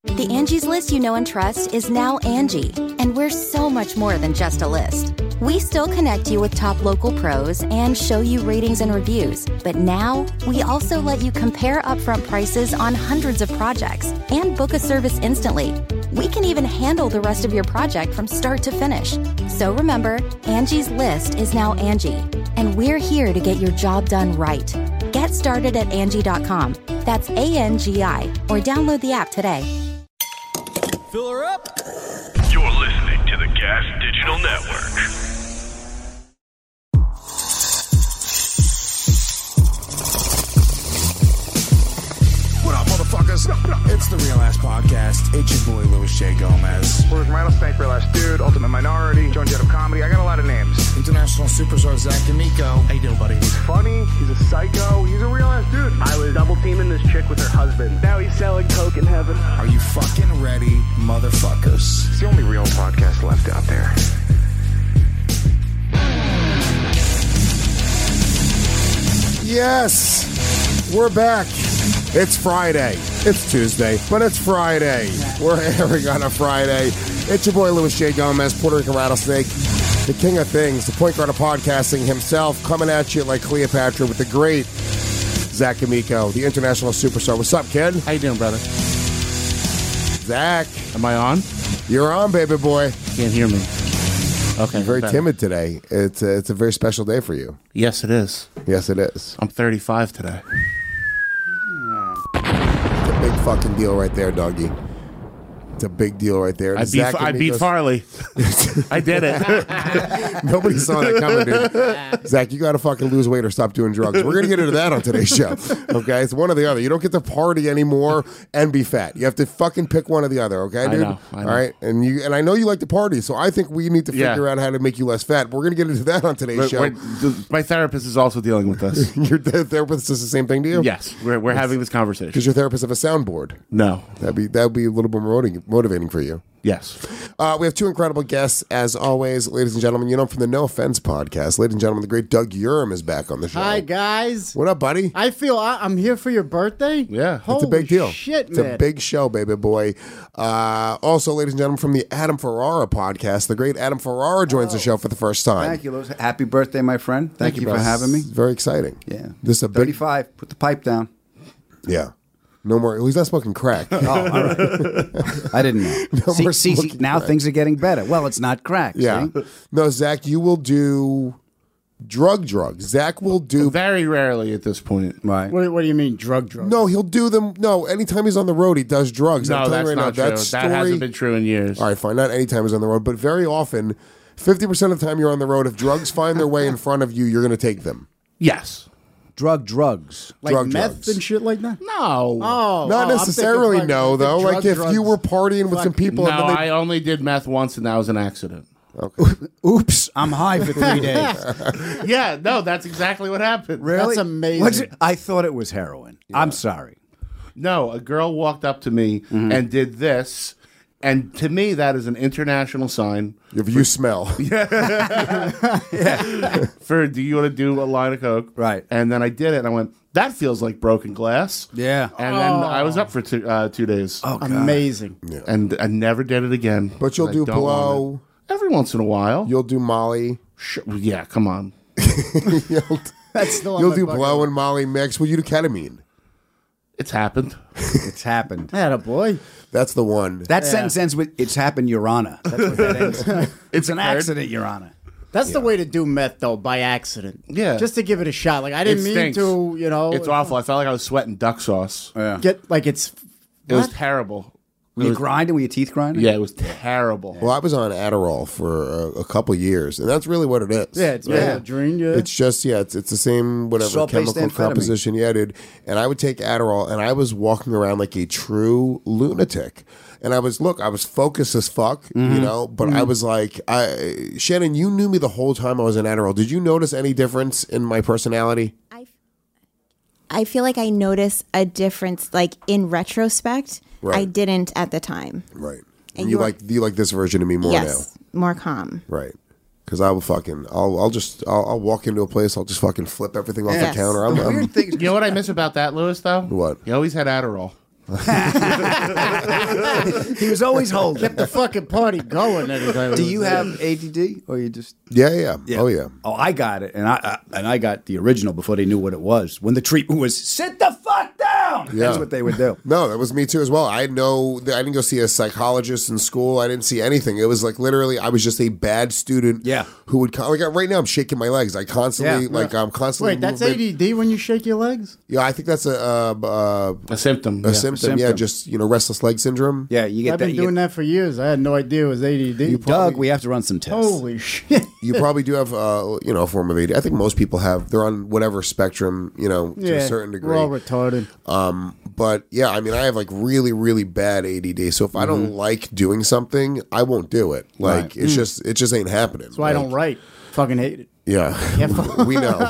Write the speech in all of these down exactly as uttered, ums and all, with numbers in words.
The Angie's List you know and trust is now Angie, and we're so much more than just a list. We still connect you with top local pros and show you ratings and reviews, but now we also let you compare upfront prices on hundreds of projects and book a service instantly. We can even handle the rest of your project from start to finish. So remember, Angie's List is now Angie, and we're here to get your job done right. Get started at Angie dot com. That's A N G I, or download the app today. Fill her up. You're listening to the Gas Digital Network. What up, motherfuckers? It's the Real Ass Podcast. It's your boy, Louis J. Gomez. Where's Rattlesnake, Real Ass Dude, Ultimate Minority, Joan Jett of Comedy. I got a lot of names. International Superstar Zach D'Amico. How you doing, buddy? He's funny. He's a psycho. He's a real ass dude. I was double teaming this chick with her husband. Now he's selling coke in heaven. Are you fucking ready, motherfuckers? It's the only real podcast left out there. Yes, we're back. It's Friday. It's Tuesday, but it's Friday. We're airing on a Friday. It's your boy, Louis J. Gomez, Puerto Rican Rattlesnake, the king of things, the point guard of podcasting himself, coming at you like Cleopatra with the great Zach D'Amico, the international superstar. What's up, kid? How you doing, brother? Zach. Am I on? You're on, baby boy. Can't hear me. Okay. You're very better. timid today. It's a, it's a very special day for you. Yes, it is. Yes, it is. I'm thirty-five today. It's a big fucking deal right there, doggy. It's a big deal right there. I beat, Zach I beat D'Amico's- Farley. I did it. Nobody saw that coming, dude. Zach, you got to fucking lose weight or stop doing drugs. We're going to get into that on today's show. Okay? It's one or the other. You don't get to party anymore and be fat. You have to fucking pick one or the other, okay, dude? I know. I know. All right? And you and I know you like to party, so I think we need to Yeah. figure out how to make you less fat. We're going to get into that on today's We're- show. we're- my therapist is also dealing with this. Your th- therapist does the same thing to you? Yes, we're we're having this conversation. Because your therapist have a soundboard. No. That'd be, that'd be a little bit motivating, motivating for you. Yes. Uh, we have two incredible guests, as always, ladies and gentlemen. You know, from the No Offense podcast, ladies and gentlemen, the great Doug Urim is back on the show. Hi, guys. What up, buddy? I feel I, I'm here for your birthday. Yeah. Holy It's a big deal. shit, it's man. a big show, baby boy. Uh, also, ladies and gentlemen, from the Adam Ferrara podcast, the great Adam Ferrara joins Oh. the show for the first time. Thank you, Louis. Happy birthday, my friend. Thank, Thank you, you, for bro. having me. Very exciting. Yeah. This is a big, thirty-five. Put the pipe down. yeah. No more. He's not smoking crack. Oh, all right. I didn't know. No see, more see, see, smoking now crack. things are getting better. Well, it's not crack. Yeah. See? No, Zach, you will do drug drugs. Zach will do. Very rarely at this point. Right. What, what do you mean, drug drugs? No, he'll do them. No, anytime he's on the road, he does drugs. I'm No, telling that's you right not now, true. that That, story, hasn't been true in years. All right, fine. Not anytime he's on the road, but very often, fifty percent of the time you're on the road, if drugs find their way in front of you, you're going to take them. Yes. Drug drugs. like drug meth drugs. and shit like that? No. Oh, Not oh, I'm necessarily, thinking no, like though. drug Like if drugs. you were partying with some Fuck. people. No, and then they, I only did meth once, and that was an accident. okay. Oops, I'm high for three days. Yeah, no, that's exactly what happened. Really? That's amazing. What's it? I thought it was heroin. I'm sorry. No, a girl walked up to me and did this, and to me, that is an international sign If you smell. for do you want to do a line of coke? Right. And then I did it, and I went, that feels like broken glass. Yeah. And then I was up for two, uh, two days. Oh, God. Amazing. And I never did it again. But you'll I do don't want blow. it. Every once in a while. You'll do Molly. Sure. Yeah, come on. You'll, That's still on you'll my do bucket blow list. and Molly mix. Will you do ketamine? It's happened. It's happened. Atta boy. That's the one. That sentence ends with, it's happened, Your Honor. That's what that ends with. It's an occurred. accident, Your Honor. That's the way to do meth, though, by accident. Yeah. Just to give it a shot. Like, I didn't It mean stinks. to, you know. It's awful. I felt like I was sweating duck sauce. Yeah. Get, like, it's. It was What? terrible. Were you grinding? Were your teeth grinding? Yeah, it was terrible. Well, I was on Adderall for a, a couple years, and that's really what it is. Yeah, it's Yeah. Benadryl, yeah. It's just, yeah, it's, it's the same, whatever, Salt-based chemical amphetamine. composition. Yeah, dude. And I would take Adderall, and I was walking around like a true lunatic. And I was, look, I was focused as fuck, Mm-hmm. you know, but I was like, I, Shannon, you knew me the whole time I was in Adderall. Did you notice any difference in my personality? I, I feel like I notice a difference, like in retrospect. Right. I didn't at the time. Right. And you you're- like, you like this version of me more yes, more calm. now. Right. Because I will fucking, I'll, I'll just, I'll, I'll walk into a place, I'll just fucking flip everything off Yes. the counter. I'm, The I'm weird thing is, You know what I miss about that, Lewis, though? What? He always had Adderall. He was always holding. Kept the fucking party going. Anyway. Do you have A D D or you just? Yeah, yeah, yeah. Oh, yeah. Oh, I got it, and I, I and I got the original before they knew what it was. When the treatment was sit the fuck down. Yeah. That's what they would do. No, that was me too as well. I had no, I didn't go see a psychologist in school. I didn't see anything. It was like literally, I was just a bad student. Yeah. Who would like right now? I'm shaking my legs. I constantly Yeah. like I'm constantly. Wait, that's moving. A D D when you shake your legs? Yeah, I think that's a uh, uh, A symptom. a yeah. symptom. Yeah, symptom. just you know, restless leg syndrome. Yeah, you get I've that. been you doing get, that for years. I had no idea it was A D D. Doug, we have to run some tests. Holy shit. You probably do have, uh, you know, a form of A D D. I think most people have. They're on whatever spectrum, you know, to Yeah, a certain degree. we're all retarded. Um, but yeah, I mean, I have like really, really bad A D D. So if I don't Mm-hmm. like doing something, I won't do it. Like Right. it's just, it just ain't happening. That's why I Like, don't write. Fucking hate it. Yeah, Can't fo- we know.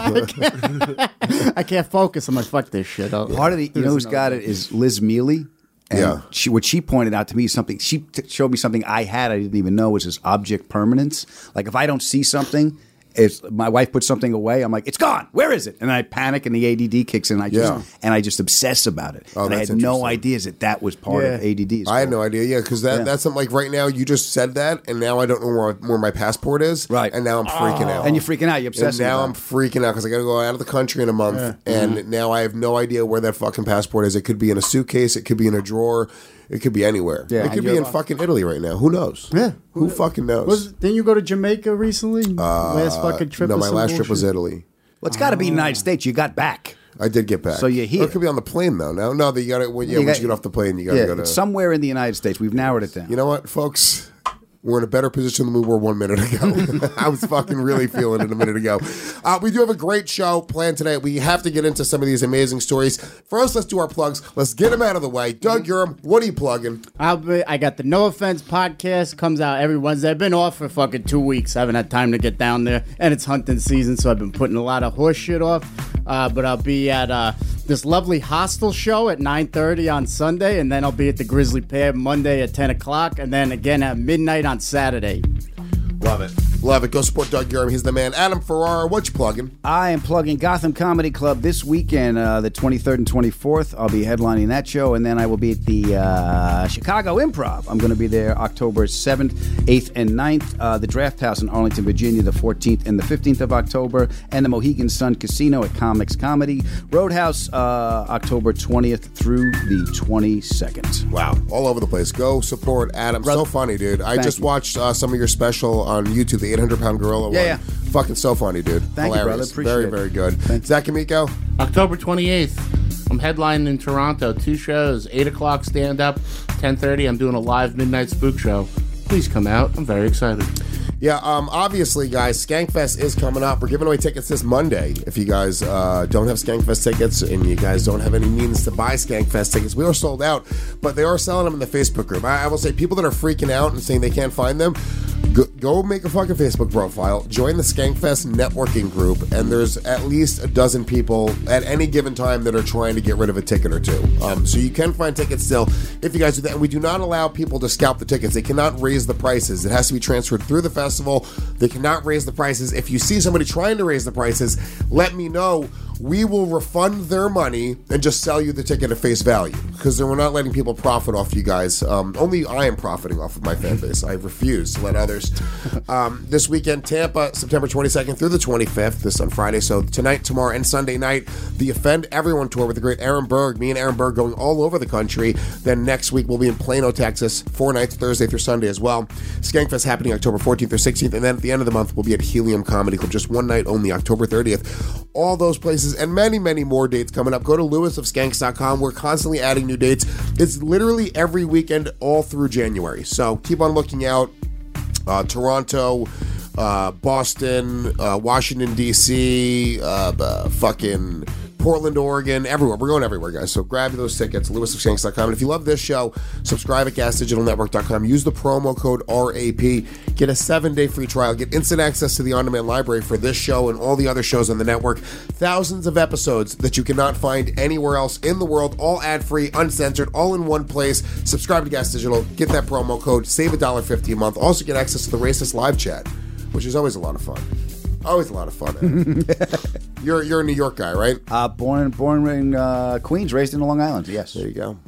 I can't focus. I'm like, fuck this shit. I'll- Part of the, you know who's got it is Liz Mealy. And Yeah. she, what she pointed out to me is something, she t- showed me something I had, I didn't even know, which is object permanence. Like if I don't see something, if my wife puts something away, I'm like, it's gone. Where is it? And I panic and the A D D kicks in. And I just, Yeah. and I just obsess about it. Oh, and I that's had no interesting. ideas that that was part of Yeah. A D D. I had no idea. Yeah, because that, Yeah. that's something like right now. You just said that, and now I don't know where, where my passport is. Right. and now I'm freaking out. And you're freaking out. You're And obsessing now about I'm it. freaking out because I got to go out of the country in a month, and Mm-hmm. now I have no idea where that fucking passport is. It could be in a suitcase. It could be in a drawer. It could be anywhere. Yeah. it could And be you're- in fucking Italy right now. Who knows? Yeah. Who fucking knows? Was, didn't you go to Jamaica recently? last fucking trip. no, or my some last trip was bullshit? Italy. Well, it's got to be the United States. You got back. I did get back. So you're here. Or it could be on the plane though. No, no, that you got to. Well, yeah, You once got- you get off the plane, you got to Yeah, go to. it's somewhere in the United States. We've narrowed it down. You know what, folks? We're in a better position than we were one minute ago. I was fucking really feeling it a minute ago. Uh, we do have a great show planned today. We have to get into some of these amazing stories. First, let's do our plugs. Let's get them out of the way. Doug Urim, what are you plugging? I'll be, I got the No Offense podcast. Comes out every Wednesday. I've been off for fucking two weeks. I haven't had time to get down there. And it's hunting season, so I've been putting a lot of horse shit off. Uh, but I'll be at uh, this lovely Hostel show at nine thirty on Sunday. And then I'll be at the Grizzly Pear Monday at ten o'clock. And then again at midnight on Saturday. Love it. Love it. Go support Doug Urim. He's the man. Adam Ferrara, what you plugging? I am plugging Gotham Comedy Club this weekend, uh, the twenty-third and twenty-fourth. I'll be headlining that show, and then I will be at the uh, Chicago Improv. I'm going to be there October seventh, eighth, and ninth. Uh, the Draft House in Arlington, Virginia, the fourteenth and the fifteenth of October, and the Mohegan Sun Casino at Comics Comedy. Roadhouse, uh, October twentieth through the twenty-second. Wow. All over the place. Go support Adam. So funny, dude. I Thank just you. watched uh, some of your special on YouTube, the eight hundred pound Gorilla one. Yeah, yeah. Fucking so funny, dude. Thank you, Hilarious. brother. Appreciate very, it. very good. Thank you. Zach Amico? October twenty-eighth, I'm headlining in Toronto. Two shows, eight o'clock stand-up, ten thirty, I'm doing a live midnight spook show. Please come out. I'm very excited. Yeah, um, obviously, guys, Skankfest is coming up. We're giving away tickets this Monday. If you guys uh, don't have Skankfest tickets and you guys don't have any means to buy Skankfest tickets, we are sold out, but they are selling them in the Facebook group. I, I will say, people that are freaking out and saying they can't find them, go, go make a fucking Facebook profile, join the Skankfest networking group, and there's at least a dozen people at any given time that are trying to get rid of a ticket or two. Um, so you can find tickets still if you guys do that. And we do not allow people to scalp the tickets. They cannot raise the prices. It has to be transferred through the festival. They cannot raise the prices. If you see somebody trying to raise the prices, let me know. We will refund their money and just sell you the ticket at face value, because we're not letting people profit off you guys. Um, only I am profiting off of my fan base. I refuse to let others. Um, this weekend, Tampa, September twenty-second through the twenty-fifth, this on Friday. So tonight, tomorrow, and Sunday night, the Offend Everyone tour with the great Aaron Berg. Me and Aaron Berg going all over the country. Then next week, we'll be in Plano, Texas, four nights, Thursday through Sunday as well. Skankfest happening October fourteenth or sixteenth. And then at the end of the month, we'll be at Helium Comedy Club, just one night only, October thirtieth. All those places and many, many more dates coming up. Go to lewis of skanks dot com. We're constantly adding new dates. It's literally every weekend all through January. So keep on looking out. Uh, Toronto, uh, Boston, uh, Washington, D C, uh, uh, fucking Portland, Oregon, everywhere. We're going everywhere, guys. So grab those tickets, lewis of skanks dot com. And if you love this show, subscribe at gas digital network dot com. Use the promo code R A P. Get a seven-day free trial. Get instant access to the on-demand library for this show and all the other shows on the network. Thousands of episodes that you cannot find anywhere else in the world, all ad-free, uncensored, all in one place. Subscribe to Gas Digital. Get that promo code. Save one dollar fifty a month. Also get access to the Racist Live Chat, which is always a lot of fun. Always a lot of fun. you're you're a New York guy, right? Uh, born born in uh, Queens, raised in Long Island. Yes. There you go.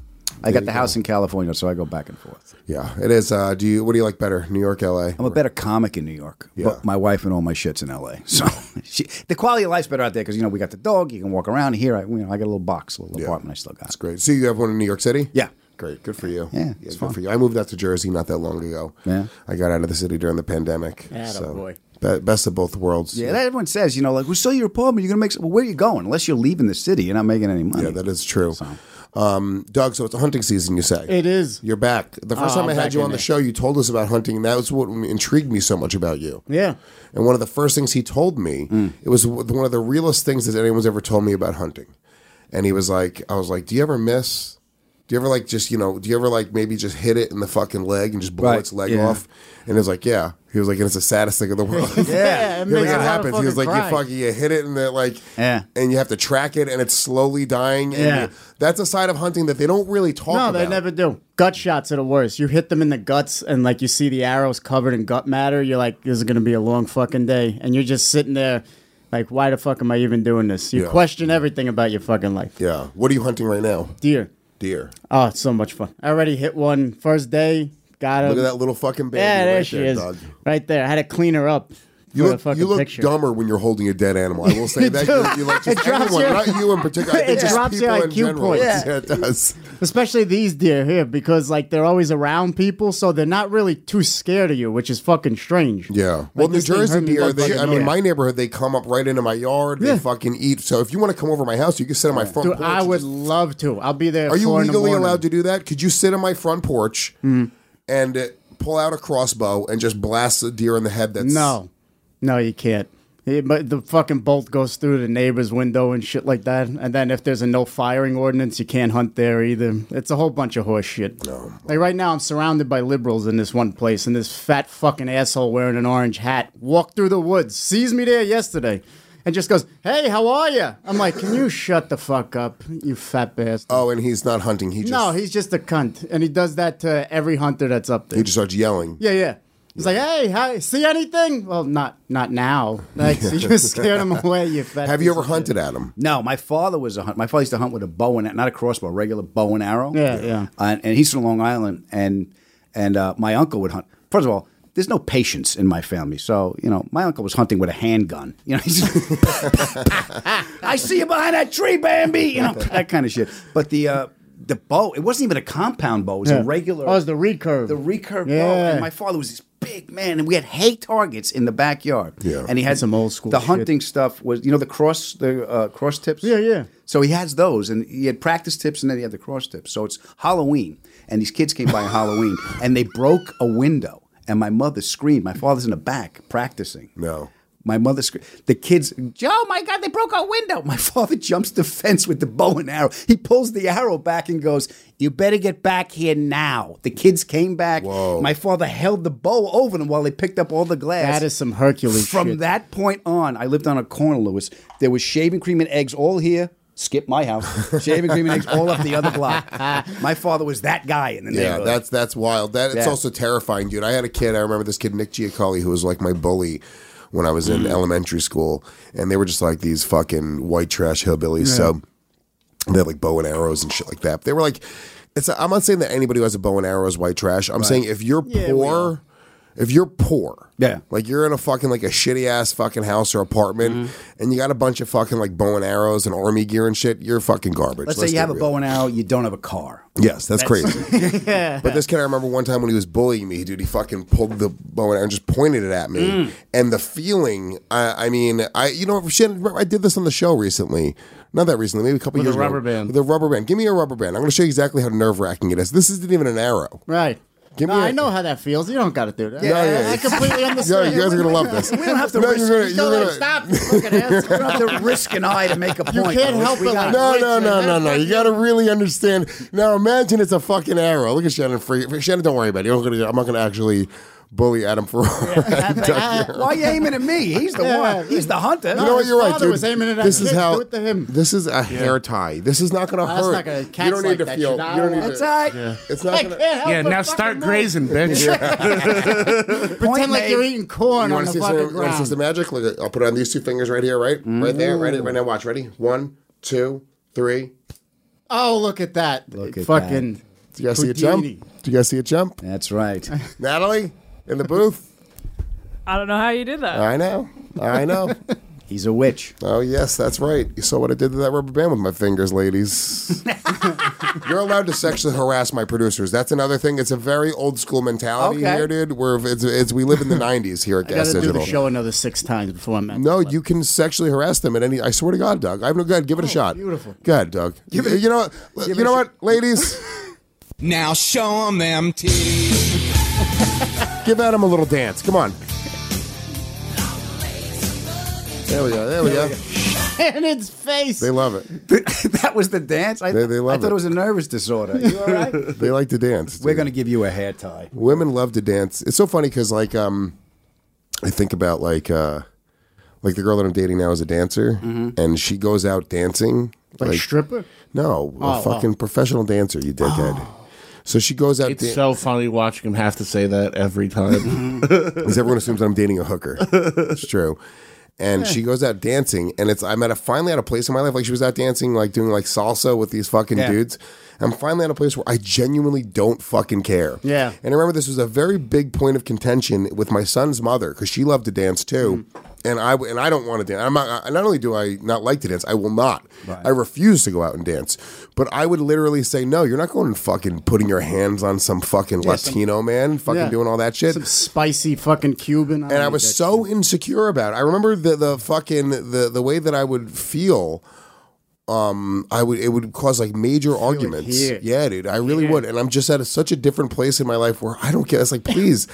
I got the house in California, so I go back and forth. Yeah, it is. Uh, do you? What do you like better, New York, L A? I'm a better comic in New York, Yeah. but my wife and all my shit's in L A. So she, the quality of life's better out there because you know we got the dog. You can walk around here. I, you know, I got a little box, a little Yeah. apartment. I still got. That's great. So you have one in New York City? Yeah. Great. Good for you. Yeah, yeah it's good fun. for you. I moved out to Jersey not that long ago. Yeah. I got out of the city during the pandemic. Atta so boy. be- best of both worlds. Yeah, that everyone says, you know, like, we sell your apartment, you're going to make some. Well, where are you going? Unless you're leaving the city, you're not making any money. Yeah, that is true. So. Um, Doug, so it's a hunting season, you say? It is. You're back. The first Oh, time I I'm had back you in on the it. show, you told us about hunting, and that was what intrigued me so much about you. Yeah. And one of the first things he told me, Mm. it was one of the realest things that anyone's ever told me about hunting. And he was like, I was like, do you ever miss? Do you ever like just, you know, do you ever like maybe just hit it in the fucking leg and just blow Right, its leg yeah. off? And it was like, yeah. He was like, and it's the saddest thing in the world. Yeah, it You know, makes like, a it lot of happens. He was like, fucking you cry. fucking, you hit it and it like, Yeah. and you have to track it and it's slowly dying. And Yeah. you- that's a side of hunting that they don't really talk No, about. they never do. Gut shots are the worst. You hit them in the guts, and like you see the arrows covered in gut matter. You're like, this is gonna be a long fucking day, and you're just sitting there, like, why the fuck am I even doing this? You Yeah. question everything about your fucking life. Yeah. What are you hunting right now? Deer. Deer. Oh, it's so much fun. I already hit one first day. Got her. Look at that little fucking baby Yeah, there right she there, is. Doug. Right there. I had to clean her up. You for look, a fucking you look picture. dumber when you're holding a dead animal. I will say that. do. You, you like just It drops everyone, your- not you in particular. I think It just drops your people in I Q general. points. Yeah, it does. Especially these deer here, because like they're always around people, so they're not really too scared of you, which is fucking strange. Yeah. Well, New this thing Jersey hurt me deer, like they, fucking I mean, hell. my neighborhood, they come up right into my yard. They Yeah. fucking eat. So if you want to come over my house, you can sit on my front Dude, porch. I and would just- love to. I'll be there. Are at you four in the legally morning. allowed to do that? Could you sit on my front porch Mm-hmm. and uh, pull out a crossbow and just blast a deer in the head? That's No, no, you can't. It- but the fucking bolt goes through the neighbor's window and shit like that. And then if there's a no firing ordinance, you can't hunt there either. It's a whole bunch of horse shit. No. Like right now, I'm surrounded by liberals in this one place, and this fat fucking asshole wearing an orange hat walked through the woods, sees me there yesterday, and just goes, "Hey, how are you?" I'm like, "Can you shut the fuck up, you fat bastard?" Oh, and he's not hunting. He just No, he's just a cunt, and he does that to every hunter that's up there. he just starts yelling. Yeah, yeah. He's like, "Hey, how, see anything?" Well, not not now. Like, so you scared him away. You fat. Have you piece ever of hunted at him? No, my father was a hunt. My father used to hunt with a bow and not a crossbow, a regular bow and arrow. Yeah, yeah. Uh, and he's from Long Island, and and uh, my uncle would hunt. First of all, there's no patience in my family, so you know my uncle was hunting with a handgun. You know, he's I see you behind that tree, Bambi. You know that kind of shit. But the uh, the bow, it wasn't even a compound bow. It was Yeah. a regular. Oh, it was the recurve. The recurve bow. Yeah. And my father was this big man, and we had hay targets in the backyard. Yeah. And he had That's some old school The shit. hunting stuff was, you know, the cross, the uh, cross tips. Yeah, yeah. So he has those, and he had practice tips, and then he had the cross tips. So it's Halloween, and these kids came by on Halloween, and they broke a window, and my mother screamed. My father's in the back practicing. No. My mother screamed. The kids, Joe, my God, they broke our window. My father jumps the fence with the bow and arrow. He pulls the arrow back and goes, "You better get back here now." The kids came back. Whoa. My father held the bow over them while they picked up all the glass. That is some Hercules From shit. that point on, I lived on a corner, Lewis. There was shaving cream and eggs all here. Skip my house. Shaving cream and eggs all up the other block. My father was that guy in the Yeah, neighborhood. that's that's wild. That it's Yeah. also terrifying, dude. I had a kid. I remember this kid Nick Giacoli, who was like my bully when I was in elementary school, and they were just like these fucking white trash hillbillies. So they had like bow and arrows and shit like that. They were like, it's. I'm not saying that anybody who has a bow and arrow is white trash. I'm saying if you're Yeah, we poor. If you're poor, Yeah. like you're in a fucking like a shitty ass fucking house or apartment, Mm-hmm. and you got a bunch of fucking like bow and arrows and army gear and shit, you're fucking garbage. Let's say you get have a real. bow and arrow, you don't have a car. Yes, that's, crazy. But this kid, I remember one time when he was bullying me, dude, he fucking pulled the bow and arrow and just pointed it at me. Mm. And the feeling, I, I mean, I, you know, shit, I did this on the show recently. Not that recently, maybe a couple With years a rubber ago. band. With a rubber band. Give me a rubber band. I'm going to show you exactly how nerve wracking it is. This isn't even an arrow. Right. Give No, me a- I know how that feels. You don't got to do that. No, yeah. I completely Yeah, understand. you guys are going to love this. We don't have to No, risk, you're gonna, we you're don't gonna, Stop, you fucking ass. we don't have to risk an eye to make a You point. can't Lewis. help We it, got like- No, no, no, no, no. You got to really understand. Now, imagine it's a fucking arrow. Look at Shannon. Free. Shannon, don't worry about it. You're not gonna, I'm not going to actually bully Adam for. Ah, Why are you aiming at me? He's the Yeah. one. He's the hunter. You know what? his You're right, father dude. was aiming at that this is kid. how. Do it to him. This is a hair tie. This is not going to That's hurt. not gonna- you cats don't need like to that feel. shit. You don't need That's to. all right. It's I not can't going to. help Yeah, but now fucking start move. grazing, bitch. Pretend like you're eating corn You on want to the see some? fucking You want to see ground. some magic? Look, at, I'll put it on these two fingers right here. Right, right there. Right, right now. Watch. Ready? One, two, three. Oh, look at that. Look at fucking. Do you guys see a jump? Houdini. Do you guys see a jump? That's right. Natalie, in the booth? I don't know how you did that. I know. I know. He's a witch. Oh, yes, that's right. You saw what I did to that rubber band with my fingers, ladies. You're allowed to sexually harass my producers. That's another thing. It's a very old school mentality Okay. here, dude. Where it's, it's we live in the nineties here at I Gas gotta do Digital. the show another six times before I'm at No, the you can sexually harass them at any. I swear to God, Doug. I have no. Go ahead, give it a shot. beautiful. Go ahead, Doug. Give it, you know what? You know what, ladies? Now show 'em them titties. Give Adam a little dance. Come on. There we go. There we go. in its face. They love it. That was the dance? I, They- they love I thought it. it was a nervous disorder. You all right? They like to dance. We're dude. going to give you a hair tie. Women love to dance. It's so funny because, like, um, I think about like, uh, like the girl that I'm dating now is a dancer, and she goes out dancing. Like a stripper? No, a Oh, fucking oh. professional dancer. You dickhead. So she goes out. It's dan- so funny watching him have to say that every time. Because everyone assumes I'm dating a hooker. It's true. And she goes out dancing, and it's I'm at a finally at a place in my life, like she was out dancing, like doing like salsa with these fucking Yeah. dudes. I'm finally at a place where I genuinely don't fucking care. Yeah. And I remember this was a very big point of contention with my son's mother because she loved to dance too. Mm. And I and I don't want to dance. I'm not. Not only do I not like to dance, I will not. I refuse to go out and dance. But I would literally say, no, you're not going and fucking putting your hands on some fucking Yeah, some- Latino man, fucking Yeah. doing all that shit. Some spicy fucking Cuban. And I was so insecure about it. I remember the the fucking the the way that I would feel. Um, I would it would cause like major arguments. here. Yeah, dude, I really would. And I'm just at a, such a different place in my life where I don't care. It's like, please.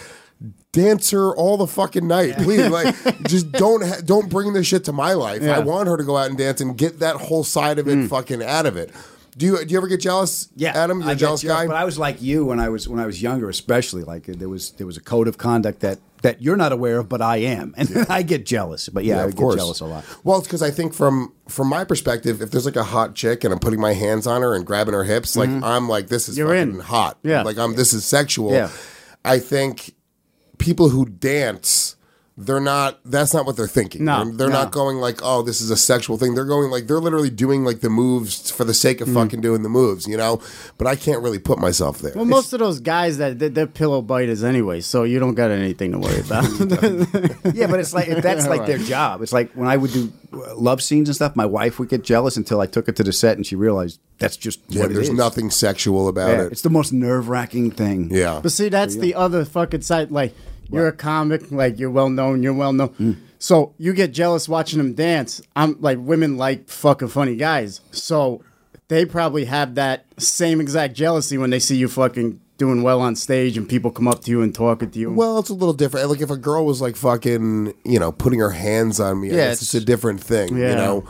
Dance her all the fucking night, please. Like, just don't ha- don't bring this shit to my life. Yeah. I want her to go out and dance and get that whole side of it fucking out of it. Do you do you ever get jealous? Yeah, Adam, you're I a get jealous jealous, guy. But I was like you when I was when I was younger, especially. Like there was there was a code of conduct that that you're not aware of, but I am, and I get jealous. But yeah, I of get course. jealous a lot. Well, it's because I think from from my perspective, if there's like a hot chick and I'm putting my hands on her and grabbing her hips, like I'm like, this is You're fucking in. hot. Yeah. Like I'm this is sexual. Yeah. I think people who dance, they're not. That's not what they're thinking. No, they're, they're no. not going like, oh, this is a sexual thing. They're going like they're literally doing like the moves for the sake of fucking doing the moves, you know. But I can't really put myself there. Well, most of those guys that they're, they're pillow biters anyway, so you don't got anything to worry about. Yeah, but it's like that's like their job. It's like when I would do uh, love scenes and stuff. My wife would get jealous until I took her to the set and she realized that's just yeah, what it there's is. nothing sexual about Yeah, it. it's the most nerve wracking thing. Yeah. But see, that's the other fucking side. Like, you're a comic, like, you're well known, you're well known. Mm. So you get jealous watching them dance. I'm like, women like fucking funny guys. So they probably have that same exact jealousy when they see you fucking doing well on stage and people come up to you and talking to you. Well, it's a little different. Like if a girl was like fucking, you know, putting her hands on me, I Yeah, guess it's, it's- a different thing, you Yeah. know.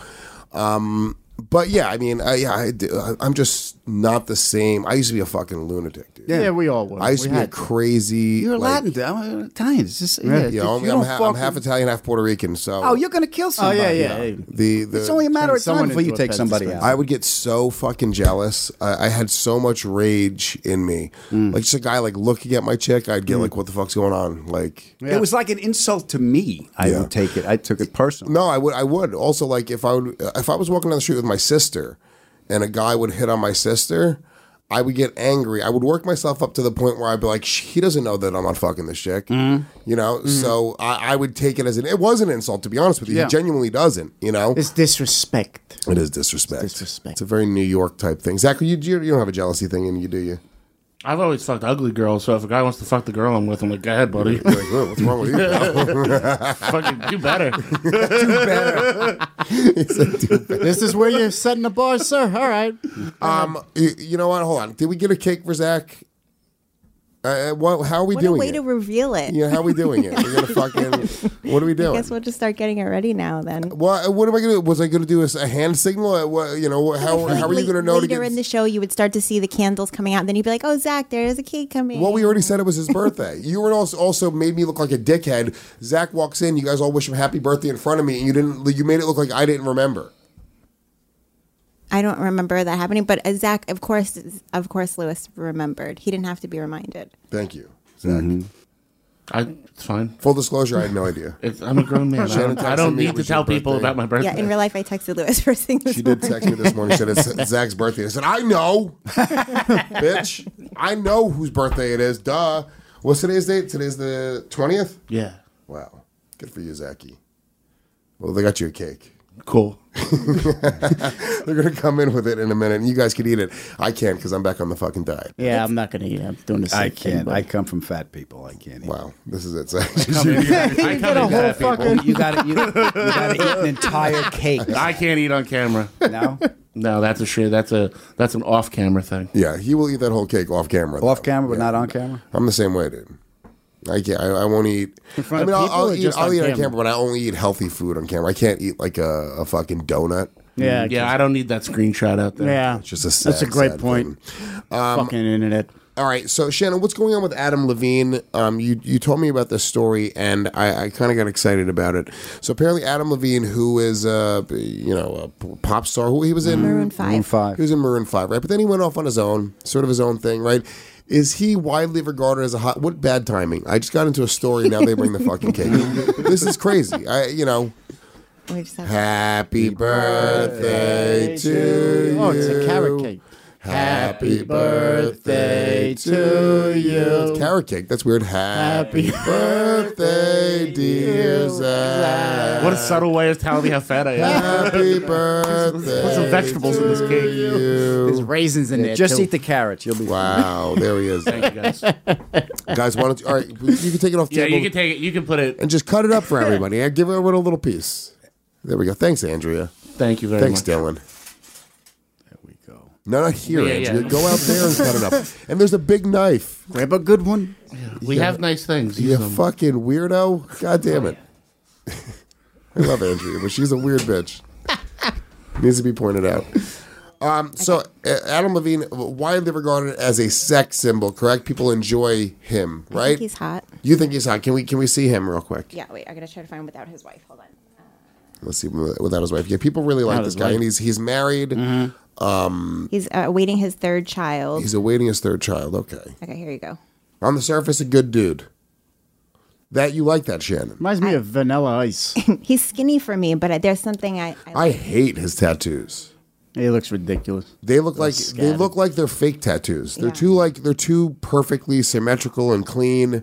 Um, but yeah, I mean, I, yeah, I, do- I'm just not the same. I used to be a fucking lunatic, dude. yeah. we all were. I used We to be a had crazy. You're like, Latin, I'm Italian. It's just, yeah, Yeah, I'm, you I'm, don't ha- I'm fuck half with- Italian, half Puerto Rican. So Oh, you're gonna kill Oh, somebody. yeah, yeah. Hey. the, the It's only a matter of Turn time someone before you into a take somebody pet out. I would get so fucking jealous. I, I had so much rage in me. Mm. Like just a guy like looking at my chick, I'd get like, what the fuck's going on? Like, Yeah. It was like an insult to me. I Yeah. would take it. I took it personal. no, I would. I would also like if I would if I was walking down the street with my sister, and a guy would hit on my sister. I would get angry. I would work myself up to the point where I'd be like, "Sh- he doesn't know that I'm not fucking this chick. Mm-hmm. You know? So I, I would take it as an, it was an insult, to be honest with you. Yeah. He genuinely doesn't, you know? It's disrespect. It is disrespect. It's disrespect. It's a very New York type thing. Zach, you, you, you don't have a jealousy thing in you, do you? I've always fucked ugly girls, so if a guy wants to fuck the girl I'm with, I'm like, go ahead, buddy. You're like, "Whoa, what's wrong with you?" pal?" Fucking do better. This is where you're setting the bar, sir. All right. um, you, you know what? Hold on. Did we get a cake for Zach? Uh, what, how are we What a doing way it? to reveal it. Yeah, how are we doing it? We're gonna fucking. What are we I doing? guess we'll just start getting it ready now then. What, what am I gonna? Was I gonna do a, a hand signal? Uh, What, you know, how how are you gonna know to Later get? in the show, you would start to see the candles coming out. Then you'd be like, "Oh, Zach, there's a cake coming." Well, we already said it was his birthday. You were also also made me look like a dickhead. Zach walks in, you guys all wish him happy birthday in front of me, and you didn't. You made it look like I didn't remember. I don't remember that happening, but uh, Zach, of course, of course, Lewis remembered. He didn't have to be reminded. Thank you, Zach. Mm-hmm. I, it's fine. Full disclosure, I had no idea. It's, I'm a grown man. I Shannon don't, I texted don't me it need to was tell your people birthday. about my birthday. Yeah, in real life, I texted Lewis first thing this She did morning. text me this morning. She said it's Zach's birthday. I said, I know. Bitch. I know whose birthday it is. Duh. What's today's date? Today's the twentieth? Yeah. Wow. Good for you, Zachy. Well, they got you a cake. Cool. They're going to come in with it in a minute, and you guys can eat it. I can't because I'm back on the fucking diet. Yeah, I'm not gonna eat. I'm doing the same I thing, can't. but- I come from fat people. I can't eat. Wow. This is it, Zach. I come in a whole fat people. fucking- You got to you, you got to eat an entire cake. I can't eat on camera. No, No, that's a shit. That's a that's an off camera thing. Yeah, he will eat that whole cake off camera. off though. camera, but Yeah. not on camera. I'm the same way, dude. I can't. I, I won't eat. In front I mean, of I'll, people I'll or eat. just I'll on eat on camera? camera, but I only eat healthy food on camera. I can't eat like a, a fucking donut. Yeah, Yeah, I don't need that screenshot out there. yeah. It's just a sad, That's a great sad point. thing. Fucking internet. All right, so Shannon, what's going on with Adam Levine? Um, you you told me about this story, and I, I kind of got excited about it. So apparently, Adam Levine, who is uh, you know a pop star, who he was in Maroon five. Maroon five. He was in Maroon five, right? But then he went off on his own, sort of his own thing, right? Is he widely regarded as a hot? What bad timing! I just got into a story. Now they bring the fucking cake. This is crazy. I you know. We just have- Happy birthday to you. Oh, it's a carrot cake. Happy birthday to you. It's carrot cake. That's weird. Happy birthday, dear Zach. What a subtle way of telling me how fat I am. Happy birthday. Put some vegetables in this cake. There's raisins in there. Just too. eat the carrots. You'll be Wow, there he is. Thank you, guys. Guys, why don't you, all right, you can take it off the Yeah, table you can take it. You can put it. and just cut it up for everybody. Yeah, give everyone a little piece. There we go. Thanks, Andrea. Thank you very Thanks, much. Dylan. There we go. No, not here, Yeah, Andrea. yeah. Go out there and cut it up. And there's a big knife. Grab a good one. We have nice things. You Use them. fucking weirdo. God damn it. I love Andrea, but she's a weird bitch. Needs to be pointed out. Um, so, uh, Adam Levine, widely regarded as a sex symbol, correct? People enjoy him, I right? think he's hot. You think he's hot? Can we can we see him real quick? Yeah, wait, I gotta try to find him without his wife. Hold on. Let's see him without his wife. Yeah, people really like Without this his guy, wife. and he's he's married. He's uh, awaiting his third child. He's awaiting his third child. Okay. Okay, here you go. On the surface, a good dude. That you like that, Shannon? Reminds me of Vanilla Ice. He's skinny for me, but there's something I. I, I hate his tattoos. He looks ridiculous. They look like they scattered. look like they're fake tattoos. They're Yeah. too like they're too perfectly symmetrical and clean.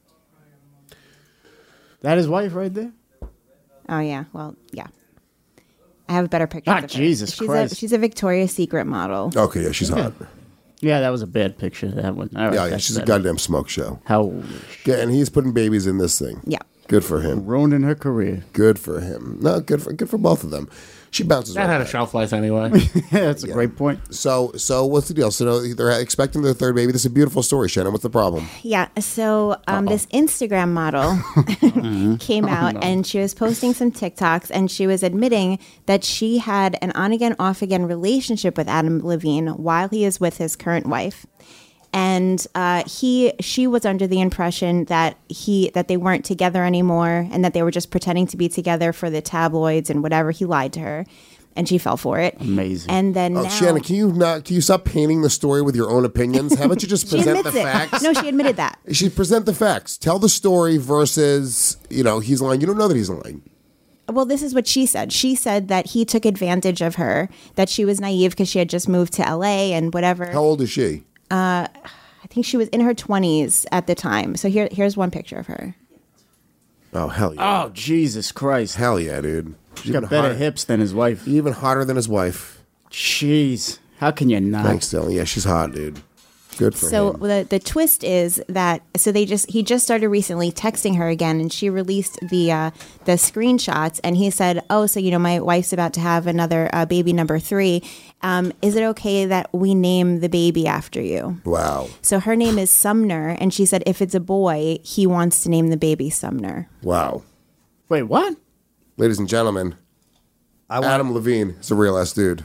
That his wife right there? Oh yeah, well yeah. I have a better picture. Ah, of her. Jesus she's Christ. A, she's a Victoria's Secret model. Okay, yeah, she's hot. Yeah, that was a bad picture. That one. All right, Yeah, yeah, that's she's a better. goddamn smoke show. How Yeah, and he's putting babies in this thing. Yeah. Good for him. ruining her career. Good for him. No, good for good for both of them. She bounces That right had a back. shelf life anyway. That's a great point. So, so what's the deal? So no, they're expecting their third baby. This is a beautiful story, Shannon. What's the problem? Yeah. So um, this Instagram model came out and she was posting some TikToks and she was admitting that she had an on again, off again relationship with Adam Levine while he is with his current wife. And uh, he, she was under the impression that he, that they weren't together anymore, and that they were just pretending to be together for the tabloids and whatever. He lied to her, and she fell for it. Amazing. And then Oh, now, Shannon, can you not? Can you stop painting the story with your own opinions? How about you just she present admits the it. facts? No, she admitted that. She present the facts. Tell the story versus, you know, he's lying. You don't know that he's lying. Well, this is what she said. She said that he took advantage of her, that she was naive because she had just moved to L A and whatever. How old is she? I think she was in her twenties at the time. So here, here's one picture of her. Oh hell yeah! Oh, Jesus Christ. Hell yeah, dude. She's He's got even better hotter, hips than his wife. even hotter than his wife. Jeez. How can you not? Thanks, Dylan. Yeah, she's hot, dude. Good for So him. the the twist is that so they just he just started recently texting her again, and she released the uh, the screenshots, and he said, "Oh, so you know my wife's about to have another uh, baby number three. Um, is it okay that we name the baby after you?" Wow, So her name is Sumner, and she said if it's a boy, he wants to name the baby Sumner. wow. Wait, what? Ladies and gentlemen, I want, Adam Levine is a real ass dude.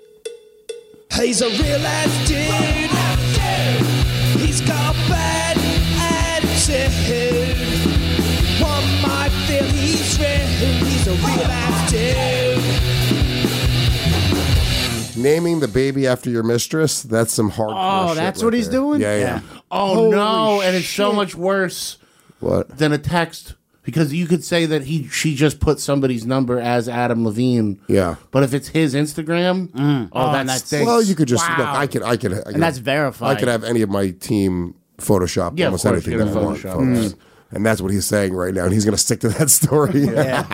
He's a real ass dude. He's got bad attitude. One might feel he's real. He's a real ass dude. Naming the baby after your mistress, that's some hardcore Oh, shit that's right what he's there. doing? Yeah, yeah. Yeah. Oh Holy no, and it's so shit. much worse What? than a text. Because you could say that he she just put somebody's number as Adam Levine. Yeah. But if it's his Instagram, Mm. oh, Oh, that and that's- stinks. Well, you could just Wow. look. I could. I could. I could And that's have- verified. I could have any of my team Photoshop Yeah, of almost course, anything you're that I gonna want, Photoshop. folks. And that's what he's saying right now, and he's going to stick to that story.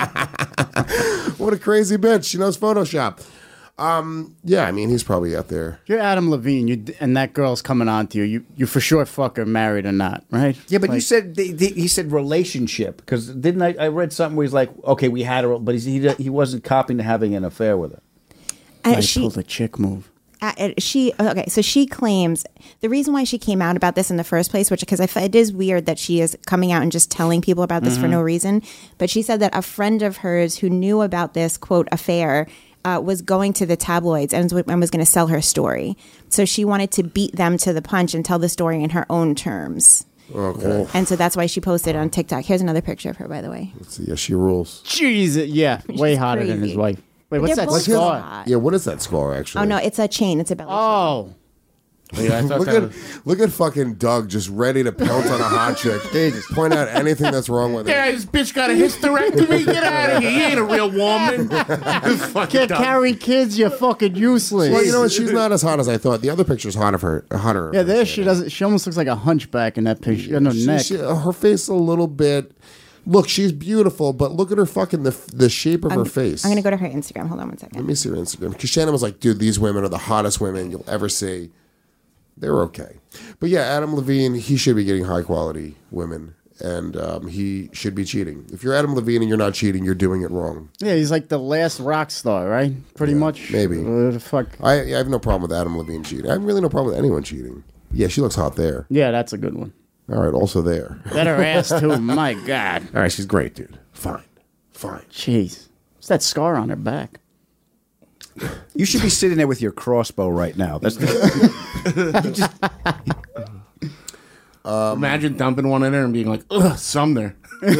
What a crazy bitch! She knows Photoshop. Um, yeah, I mean, he's probably out there. You're Adam Levine, you and that girl's coming on to you. You you for sure fuck her, married or not, right? Yeah, but you Like- said they, they, he said relationship because didn't I? I read something where he's like, okay, we had her, but he's, he he wasn't copying to having an affair with her. Uh, I she pulled a chick move. uh, it- she okay. So she claims the reason why she came out about this in the first place, which because I f- it is weird that she is coming out and just telling people about this for no reason. But she said that a friend of hers who knew about this quote affair. Uh, was going to the tabloids and was, and was going to sell her story. So she wanted to beat them to the punch and tell the story in her own terms. Okay. And so that's why she posted on TikTok. Here's another picture of her, by the way. Let's see. Yeah, she rules. Jesus, yeah, way She's hotter than his crazy. wife. Wait, what's They're that both scar? hot. Yeah, what is that scar actually? Oh no, it's a chain. It's a belly. Oh, Yeah, I thought Look that at was- look at fucking Doug just ready to pounce on a hot chick. Just point out anything that's wrong with Yeah, it. this bitch got a hysterectomy. Get out of here. You ain't a real woman. Fucking can't dumb. carry kids. You're fucking useless. Well, you know what? She's not as hot as I thought. The other picture's hot of her, hotter. of Yeah, her. there she doesn't. She almost looks like a hunchback in that picture. She got no She- neck. she- her face a little bit. Look, she's beautiful, but look at her fucking the the shape of her face. I'm gonna go to her Instagram. Hold on one second. Let me see her Instagram. Because Shannon was like, dude, these women are the hottest women you'll ever see. They're okay. But yeah, Adam Levine, he should be getting high quality women. And um, he should be cheating. If you're Adam Levine and you're not cheating, you're doing it wrong. Yeah, he's like the last rock star, right? Pretty much. maybe. What the fuck? I, I have no problem with Adam Levine cheating. I have really no problem with anyone cheating. Yeah, she looks hot there. Yeah, that's a good one. All right, also there. Better ass too. My God. All right, she's great, dude. Fine. Fine. Jeez, what's that scar on her back? You should be sitting there with your crossbow right now. That's Um, Imagine dumping one in her and being like, ugh, Sumner.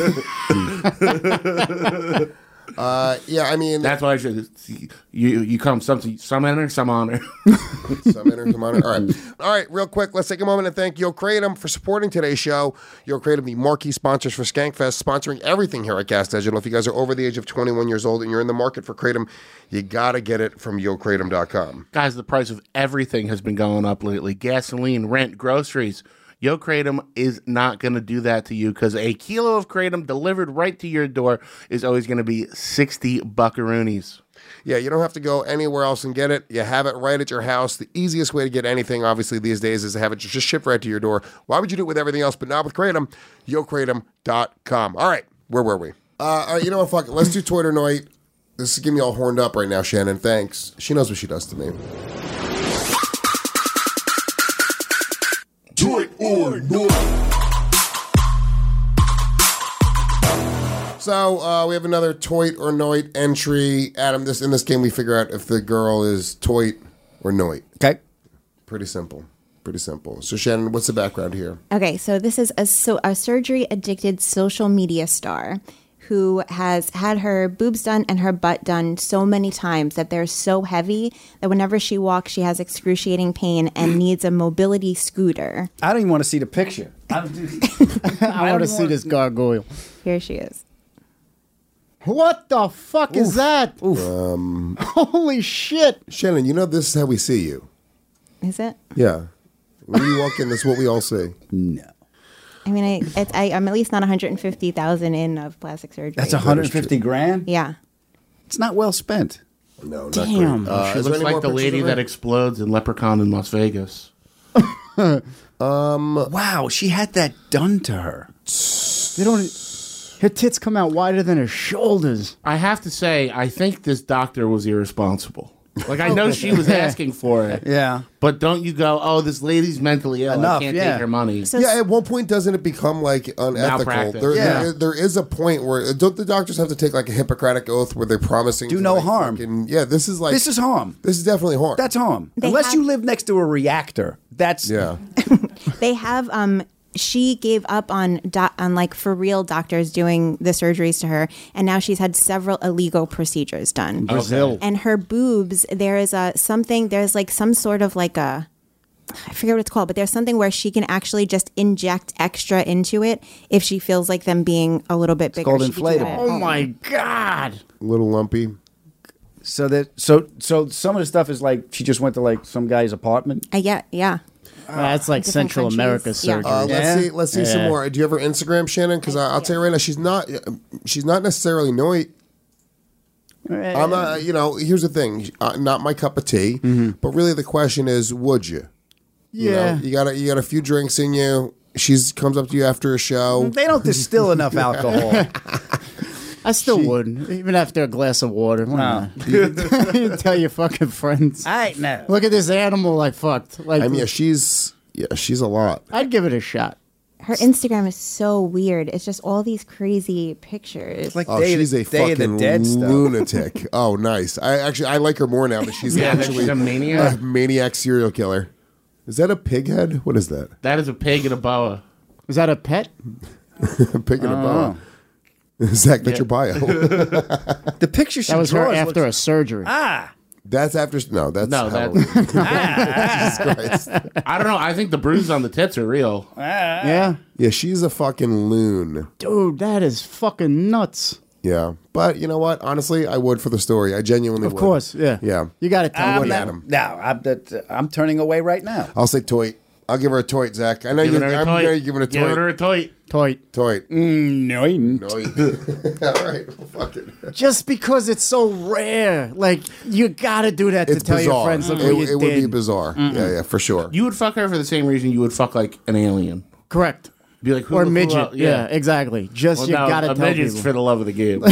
Uh, yeah, I mean, That's why I should. You you come some some in her, some on her. some in her, some on her. All right, all right. Real quick, let's take a moment and thank Yo Kratom for supporting today's show. Yo Kratom, the marquee sponsors for Skankfest, sponsoring everything here at Gas Digital. If you guys are over the age of twenty-one years old and you're in the market for Kratom, you gotta get it from yo kratom dot com. Guys, the price of everything has been going up lately. Gasoline, rent, groceries. Yo Kratom is not going to do that to you because a kilo of Kratom delivered right to your door is always going to be sixty buckaroonies. Yeah, you don't have to go anywhere else and get it. You have it right at your house. The easiest way to get anything, obviously, these days is to have it just shipped right to your door. Why would you do it with everything else, but not with Kratom? yo kratom dot com. All right, where were we? Uh, all right, you know what? Fuck it. Let's do Toit or Noit. This is getting me all horned up right now, Shannon. Thanks. She knows what she does to me. Toit or Noit. So uh, we have another Toit or Noit entry. Adam, this in this game we figure out if the girl is Toit or Noit. okay. Pretty simple. Pretty simple. So Shannon, what's the background here? Okay, so this is a so a surgery addicted social media star who has had her boobs done and her butt done so many times that they're so heavy that whenever she walks, she has excruciating pain and needs a mobility scooter. I don't even want to see the picture. I, don't- I want to see this gargoyle. Here she is. What the fuck is that? Um, Holy shit! Shannon, you know this is how we see you. Is it? Yeah. When you walk in, that's what we all see. no. I mean, I, it's, I I'm at least not one hundred fifty thousand in of plastic surgery. That's one hundred fifty grand? Yeah. It's not well spent. No, not Damn. great. Uh, She is there looks any like more the pictures lady of that her? explodes in Leprechaun in Las Vegas. Wow, she had that done to her. They don't. Her tits come out wider than her shoulders. I have to say, I think this doctor was irresponsible. Like, I know she was asking for it. Yeah. But don't you go, oh, this lady's mentally ill. Enough, I can't yeah. take her money. So Yeah, at one point, doesn't it become like unethical? Malpractice. There, Yeah. there, there is a point where don't the doctors have to take like a Hippocratic oath where they're promising Do to, no like, harm. fucking- yeah, this is like This is harm. this is definitely harm. That's harm. They Unless have- you live next to a reactor. That's yeah. They have um she gave up on do- on like for real doctors doing the surgeries to her, and now she's had several illegal procedures done. Brazil. And her boobs, there is a something there's like some sort of like a I forget what it's called, but there's something where she can actually just inject extra into it if she feels like them being a little bit bigger. called She could do inflatable. that at Oh home. my god! A little lumpy. So that so so some of the stuff is like she just went to like some guy's apartment. I get, yeah. Uh, that's like Different Central countries, America yeah. surgery. Uh, Yeah? let's see. Let's see some Yeah. more. Do you have her Instagram, Shannon? Because I'll tell you right now, she's not. She's not necessarily noi. I'm not. You know, here's the thing. Uh, not my cup of tea. But really, the question is, would you? You Yeah. know, you got a, you got a few drinks in you. She's comes up to you after a show. They don't distill enough alcohol. I still would, even after a glass of water. Why not? You tell your fucking friends. I know. Look at this animal I fucked. Like, I mean, yeah, she's yeah, she's a lot. I'd give it a shot. Her Instagram is so weird. It's just all these crazy pictures. Like Oh, Day, she's a Day of the fucking Dead stuff. lunatic. Oh, nice. I actually I like her more now that she's Yeah, that actually she's a maniac. a maniac serial killer. Is that a pig head? What is that? That is a pig and a boa. Is that a pet? A pig and a boa. Zach, that's your bio. The picture she That was her draws after looks- a surgery. Ah. That's after. No, that's No, Halloween. that's. Jesus Christ. I don't know. I think the bruise on the tits are real. Yeah? Yeah, she's a fucking loon. Dude, that is fucking nuts. Yeah, but you know what? Honestly, I would for the story. I genuinely Of would. course, yeah. Yeah. You got to tell I'm me. not- Adam. No, I'm, that, I'm turning away right now. I'll say toy. I'll give her a toy, Zach. I know Give you. her a I'm toy. going to give it a Give toy. her a toy. Toy. Toy. No, No. All right. Well, fuck it. Just because it's so rare. Like, you got to do that It's to tell bizarre. your friends. Look it what you it would be did. bizarre. Yeah, yeah, for sure. You would fuck her for the same reason you would fuck like an alien. Correct. Be like, who Or who midget. else- Yeah. exactly. Just Well, you no, got to a tell midget's people. for the love of the game.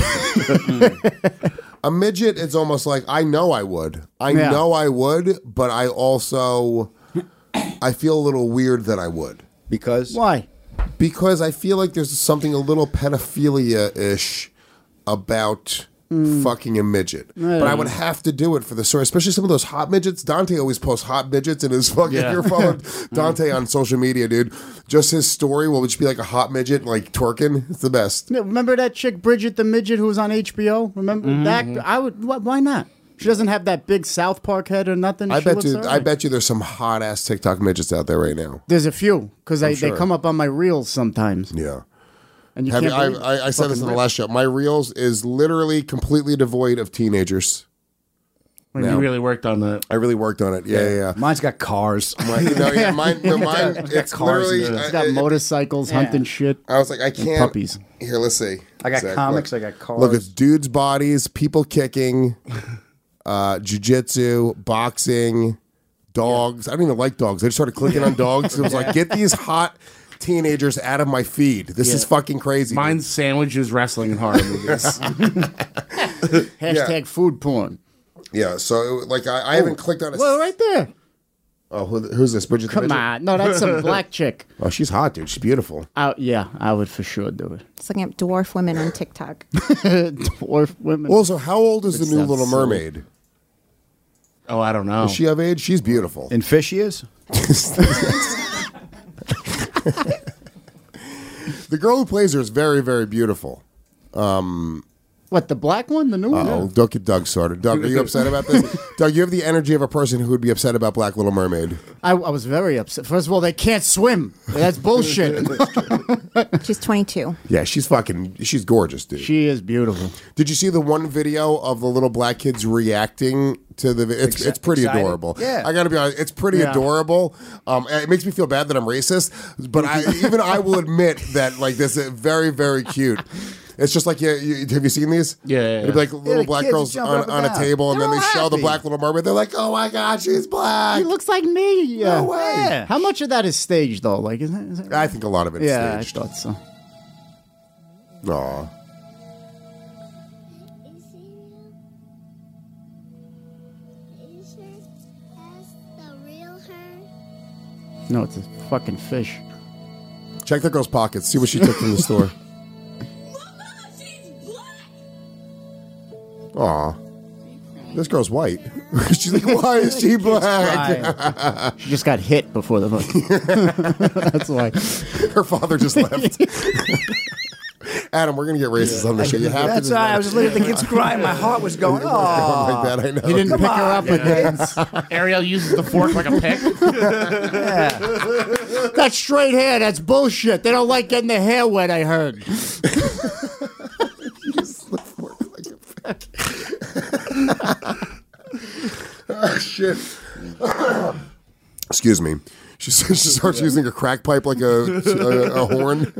A midget is almost like I know I would. I Yeah. know I would, but I also I feel a little weird that I would. Because Why? Because I feel like there's something a little pedophilia-ish about fucking a midget. But I would have to do it for the story, especially some of those hot midgets. Dante always posts hot midgets in his fucking, Yeah. if you're following Dante on social media, dude, just his story will just be like a hot midget, like twerking. It's the best. Yeah, remember that chick, Bridget the Midget, who was on H B O? Remember Mm-hmm. that? I would. Wh- why not? She doesn't have that big South Park head or nothing. I She bet looks you. all I right. bet you there's some hot ass TikTok midgets out there right now. There's a few because they, sure. they come up on my reels sometimes. Yeah. And you Have you, can't. I, believe it. I, I said this in the Fucking last show. My reels is literally completely devoid of teenagers. You No. really worked on that. I really worked on it. Yeah, yeah. yeah. mine's got cars. My, you know, yeah, mine, no, mine, it's cars literally. in it. I, It's got I- motorcycles, hunting shit. I was like, I can't. puppies. Here, let's see. I got Zach, comics. look. I got cars. Look, it's dudes' bodies, people kicking, uh, jujitsu, boxing, dogs. I don't even like dogs. I just started clicking on dogs. It was like, get these hot teenagers out of my feed. This is fucking crazy. dude. Mine's sandwiches, wrestling, and horror movies. Hashtag food porn. Yeah, so it, like I, I haven't clicked on a. Well, right there. Oh, who, who's this? Bridget the Come Midget? on. No, that's some black chick. Oh, she's hot, dude. She's beautiful. I, yeah, I would for sure do it. Just looking at dwarf women on TikTok. Dwarf women. Also, how old is Which the new sounds Little silly. Mermaid? Oh, I don't know. Is she of age? She's beautiful. In fish, he is. The girl who plays her is very, very beautiful. What, the black one? The new one? Oh, don't get Doug started. Doug, are you upset about this? Doug, you have the energy of a person who would be upset about Black Little Mermaid. I, I was very upset. First of all, they can't swim. That's bullshit. She's twenty-two. Yeah, she's fucking, she's gorgeous, dude. She is beautiful. Did you see the one video of the little black kids reacting to the? vi- It's it's pretty excited? adorable. Yeah. I got to be honest, it's pretty Yeah. adorable. Um, and it makes me feel bad that I'm racist, but I even I will admit that like this is very very cute. It's just like, yeah, you, have you seen these? Yeah, yeah, It'd be like little the black kids girls jump on, up and on a down. table, and They're then they all show the happy. Black Little Mermaid. They're like, oh my god, she's black. He looks like me. Yeah. No way. Yeah. How much of that is staged, though? Like, is that, is that I think a lot of it's yeah, staged. I thought so. Aw. No, it's a fucking fish. Check the girl's pockets. See what she took from the store. Aw. This girl's white. She's like, why is she black? She just got hit before the book. That's why. Her father just left. Adam, we're gonna get racist on the show. You have That's to. why I was just looking at the kids crying. My heart was going, Going oh. like that. I know. He didn't Come pick her on, up again. Ariel uses the fork like a pick. That's straight hair. That's bullshit. They don't like getting their hair wet, I heard. Oh, shit. Excuse me. She, she starts using a crack pipe like a, a, a horn.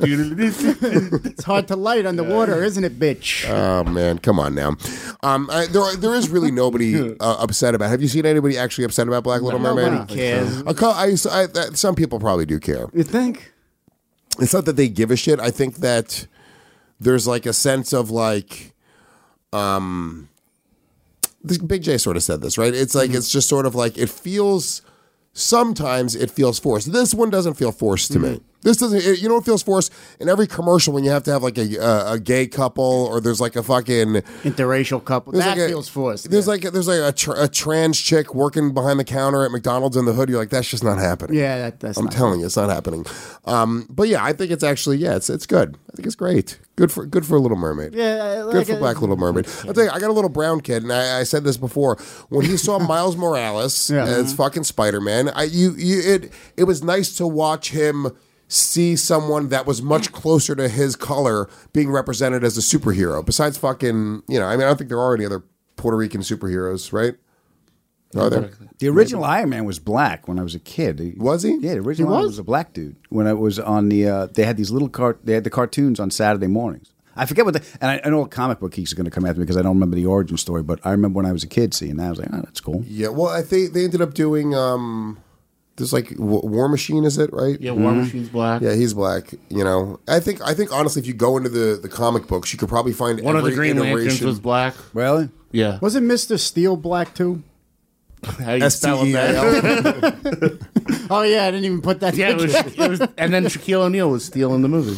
It's hard to light underwater, isn't it, bitch? Oh, man. Come on now. Um, I, there, are- there is really nobody uh, upset about it. Have you seen anybody actually upset about Black Little Mermaid? Nobody cares. A co- I, I, that- some people probably do care. You think? It's not that they give a shit. I think that there's like a sense of like, um, this, Big J sort of said this, right? It's like, Mm-hmm. it's just sort of like, it feels, sometimes it feels forced. This one doesn't feel forced to Mm-hmm. me. This doesn't, it, you know, it feels forced in every commercial when you have to have like a a, a gay couple or there's like a fucking Interracial couple. There's That like a- feels forced. there's like a, there's like a, tra- a trans chick working behind the counter at McDonald's in the hood. You're like, that's just not happening. Yeah, that, that's I'm not telling you, it's not happening. Um, but yeah, I think it's actually yeah, it's it's good. I think it's great. Good for good for Little Mermaid. Yeah, Good like for a- Black Little Mermaid. I'll tell you, I got a little brown kid, and I, I said this before. When he saw Miles Morales Yeah. as fucking Spider Man, I you, you it it was nice to watch him see someone that was much closer to his color being represented as a superhero. Besides fucking, you know, I mean, I don't think there are any other Puerto Rican superheroes, right? Are there? The original Iron Man was black when I was a kid. He- Was he? Yeah, the original He Iron Man was? was a black dude. When I was on the, uh, they had these little cart, they had the cartoons on Saturday mornings. I forget what the, and I, I know comic book geeks are going to come after me because I don't remember the origin story, but I remember when I was a kid seeing that. I was like, oh, that's cool. Yeah, well, I think they ended up doing. Um, there's like W- War Machine, is it right? Yeah, War Machine's black. Yeah, he's black. You know, I think. I think honestly, if you go into the, the comic books, you could probably find One of the every Green Lanterns iteration- was black. Really? Yeah. Wasn't Mister Steel black too? How you S T spell E A that? L. Oh yeah, I didn't even put that. Yeah, it was, together. it was, and then Shaquille O'Neal was stealing the movie.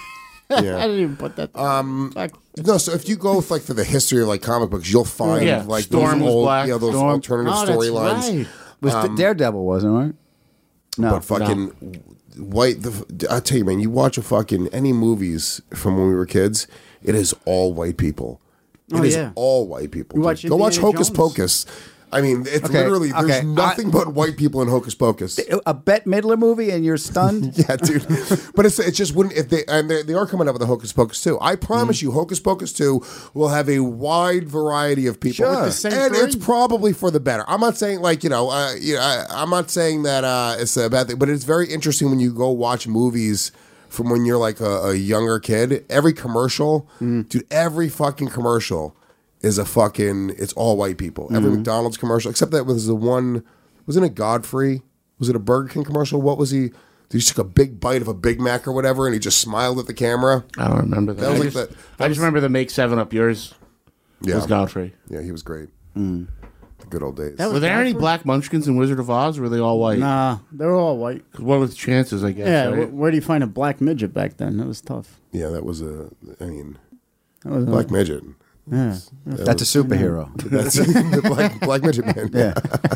I Yeah. didn't even put that. Um, No, so if you go with, like for the history of like comic books, you'll find Yeah, like Storm those was old, black. yeah, those Storm. alternative oh, that's storylines. right. Was Um, Daredevil, wasn't it, right? No. But fucking white. The, I tell you, man, you watch a fucking any movies from when we were kids, it is all white people. It Oh, is yeah. all white people. You dude. watch Go watch Indiana Hocus Jones? Pocus. I mean, it's Okay, literally there's okay, nothing I- but white people in Hocus Pocus. A Bette Midler movie and you're stunned? Yeah, dude. But it's it just wouldn't if they and they, they are coming up with a Hocus Pocus two. I promise Mm. you, Hocus Pocus two will have a wide variety of people, Sure. With the same and three? it's probably for the better. I'm not saying like you know, uh, you know, I, I'm not saying that uh, it's a bad thing, but it's very interesting when you go watch movies from when you're like a, a younger kid. Every commercial, Mm. dude, every fucking commercial is a fucking. It's all white people. Every Mm-hmm. McDonald's commercial, except that was the one. Wasn't it Godfrey? Was it a Burger King commercial? What was he? He just took a big bite of a Big Mac or whatever, and he just smiled at the camera. I don't remember that. That was I, like just, that- I just remember the Make Seven Up Yours Yeah, was Godfrey. yeah, he was great. The good old days. That was Were there any Godfrey? black munchkins in Wizard of Oz, or were they all white? Nah, they were all white. 'Cause what were the chances, I guess? Yeah, right? wh- where do you find a black midget back then? That was tough. yeah, that was a. I mean, That was Black Midget. Yeah. That's a superhero. That's the black, black Midget Man. Yeah.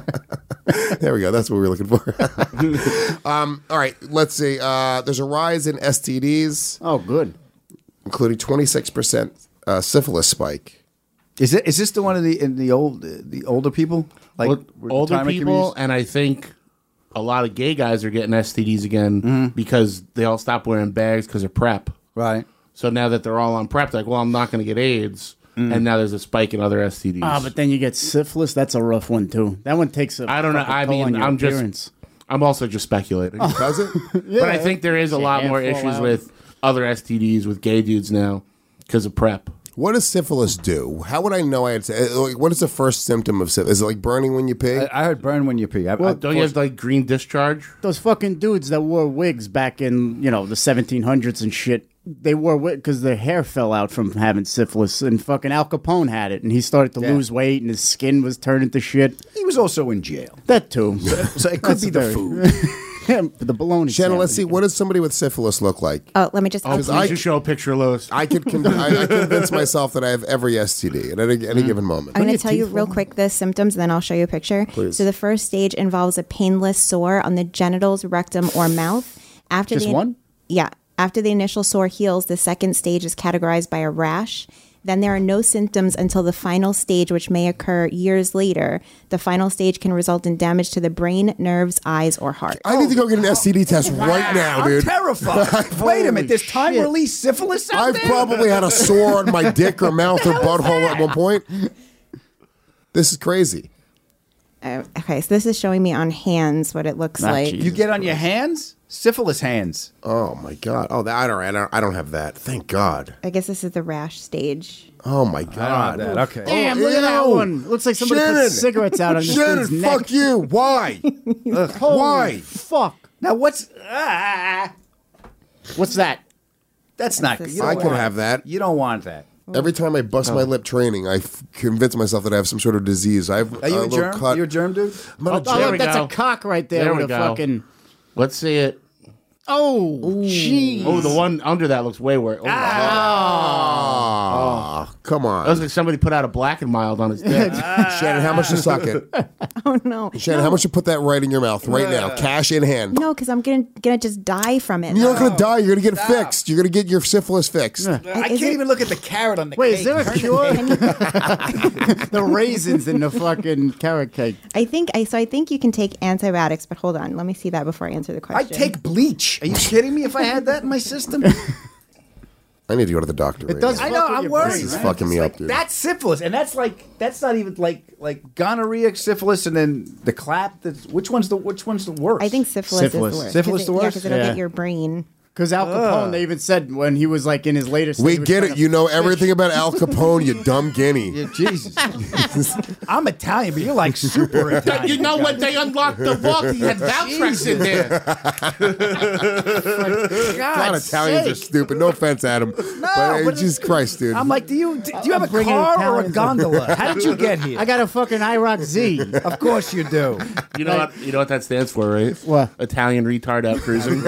There we go. That's what we were looking for. um, all right, let's see. Uh, there's a rise in S T Ds, Oh, good. including twenty-six percent uh, syphilis spike. Is it? Is this the one of the in the old the older people? Like Well, older retirement people, communities? and I think a lot of gay guys are getting S T Ds again Mm-hmm. because they all stopped wearing bags because of PrEP. Right. So now that they're all on PrEP, they're like, well, I'm not going to get AIDS. Mm. And now there's a spike in other S T Ds. Ah, but then you get syphilis. That's a rough one too. That one takes a. I don't know. fucking I toll on mean, your I'm just, appearance. I'm also just speculating. Does it? But I think there is a Your lot hair more fall issues out. with other S T Ds with gay dudes now because of PrEP. What does syphilis do? How would I know I had? Say, like, what is the first symptom of syphilis? Is it like burning when you pee? I, I heard burn when you pee. I, I, Don't you have like green discharge? Those fucking dudes that wore wigs back in you know the seventeen hundreds and shit. They wore wigs because their hair fell out from having syphilis, and fucking Al Capone had it, and he started to Yeah. lose weight, and his skin was turning to shit. he was also in jail, That too. so it could That's be the very- food. the bologna. Shannon, let's see. sandwich. What does somebody with syphilis look like? Oh, let me just. Oh, I'll- please I- just show a picture of Lewis. I could con- I, I convince myself that I have every S T D at any, any given moment. I'm going your to tell you teeth real fall? quick the symptoms, and then I'll show you a picture. Please. So the first stage involves a painless sore on the genitals, rectum, or mouth. After Just the one? Yeah. After the initial sore heals, the second stage is categorized by a rash. Then there are no symptoms until the final stage, which may occur years later. The final stage can result in damage to the brain, nerves, eyes, or heart. I need to go get an S T D test right now, I'm dude. terrified. Wait a minute. There's time-release syphilis out I've there? probably had a sore on my dick or mouth or butthole at one point. This is crazy. Uh, okay, so this is showing me on hands what it looks Ah, like. you get on your hands? Syphilis hands. Oh my god. Oh, that, I don't. I don't. I don't have that. Thank God. I guess this is the rash stage. Oh my god. that. Okay. Damn, look at that one. Looks like somebody Shannon. put cigarettes out on this Shannon, dude's neck. fuck you. Why? Why? Fuck. Now what's ah, What's that? that's not good. You I don't can want- have that. You don't want that. Every time I bust my lip training, I f- convince myself that I have some sort of disease. I have Are you a little germ? cut. You're a germ dude? I'm not a Oh, germ. look, we that's go. a cock right there, There with we a go. fucking. Let's see it. Oh, jeez. Oh, the one under that looks way worse. Oh, Ah, come That on. looks like somebody put out a black and mild on his dick. Shannon, how much to suck it? Oh no, Shannon, how much to put that right in your mouth right now? Cash in hand. no, because I'm gonna gonna just die from it. You're not going to die. You're going to get it fixed. You're going to get your syphilis fixed. I can't Is it- even look at the carrot on the Wait, cake. is there a cure? The raisins in the fucking carrot cake. I think I so I think you can take antibiotics, but hold on, let me see that before I answer the I question. take bleach. Are you kidding me if I had that in my system? I need to go to the doctor. Right does now. I fuck know, with I'm your worried. brain, This is right? fucking It's me like, up, dude. That's syphilis, and that's like that's not even like like gonorrhea, syphilis, and then the clap. That's which one's the which one's the worst? I think syphilis, Syphilis. is the worst. Syphilis 'cause the it- Yeah, worst? because it'll Yeah. get your brain. Because Al Capone, they even said when he was like in his later stage, We he was get trying it. to You know fish. everything about Al Capone, you dumb guinea. Yeah, Jesus. I'm Italian, but you're like super Italian. You know when they unlocked the vault, he had Valtrex in there. God, Italians are stupid. No offense, Adam. No, but, but Jesus Christ, dude. I'm like, do you do you have a bringing car or a Italians gondola? How did you get here? I got a fucking IROC Z. Of course you do. You know what? You know what that stands for, right? What? Italian retard out cruising.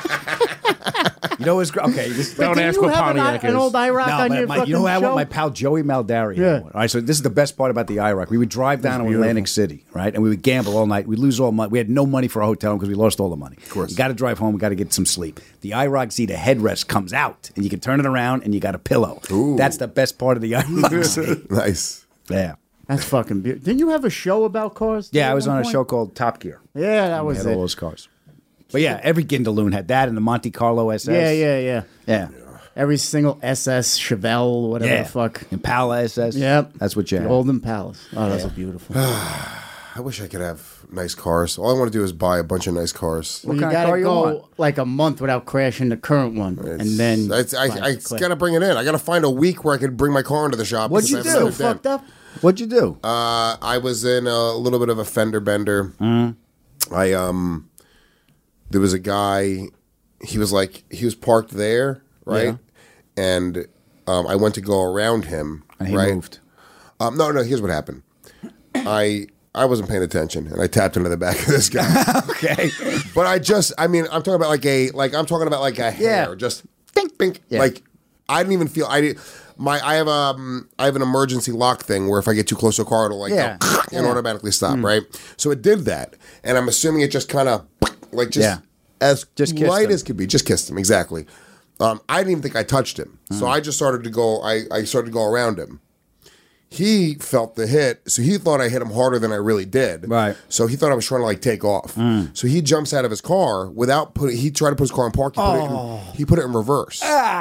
You know what's gr- okay? This, Don't Didn't ask you what have an, Pontiac an is. old IROC No, on but your my, fucking you know what? show? What my pal Joey Maldari. Yeah. Had one. All right, so this is the best part about the IROC. We would drive down to Atlantic City, right, and we would gamble all night. We'd lose all money. We had no money for a hotel because we lost all the money. Of course. you got to drive home. We got to get some sleep. The IROC Z, the headrest comes out, and you can turn it around, and you got a pillow. Ooh. That's the best part of the IROC Z. Nice. Yeah, That's fucking beautiful. Didn't you have a show about cars? too, yeah. I at was one on a point? show called Top Gear. Yeah, that We was had it. all those cars. But yeah, every Gindaloon had that, and the Monte Carlo S S. Yeah, yeah, yeah. yeah, Every single S S, Chevelle, whatever yeah. the fuck. Impala S S. Yep. That's what you The had. Old Impalas. Oh, those are beautiful. I wish I could have nice cars. All I want to do is buy a bunch of nice cars. Well, you kind of gotta car you go want? like a month without crashing the current one, and then It's- I, buy I, I it quick. gotta bring it in. I gotta find a week where I can bring my car into the shop. What'd because you I haven't do? got it fucked up. What'd you do? Uh, I was in a little bit of a fender bender. Mm-hmm. I um, there was a guy. He was like he was parked there, right? Yeah. And um, I went to go around him, And he right? moved. Um, no, no. Here's what happened. I I wasn't paying attention, and I tapped into the back of this guy. Okay. But I just, I mean, I'm talking about like a, like I'm talking about like a hair, Yeah. just bink, bink. Yeah. Like I didn't even feel. I did. My, I have um, I have an emergency lock thing where if I get too close to a car, it'll like Yeah. go and Yeah. automatically stop, right? So it did that, and I'm assuming it just kind of like just Yeah. as Just kissed light him. as could be, just kissed him exactly. Um, I didn't even think I touched him, so I just started to go. I, I started to go around him. He felt the hit, so he thought I hit him harder than I really did. Right. So he thought I was trying to like take off. So he jumps out of his car without putting. He tried to put his car in park. He put, it, in, he put it in reverse.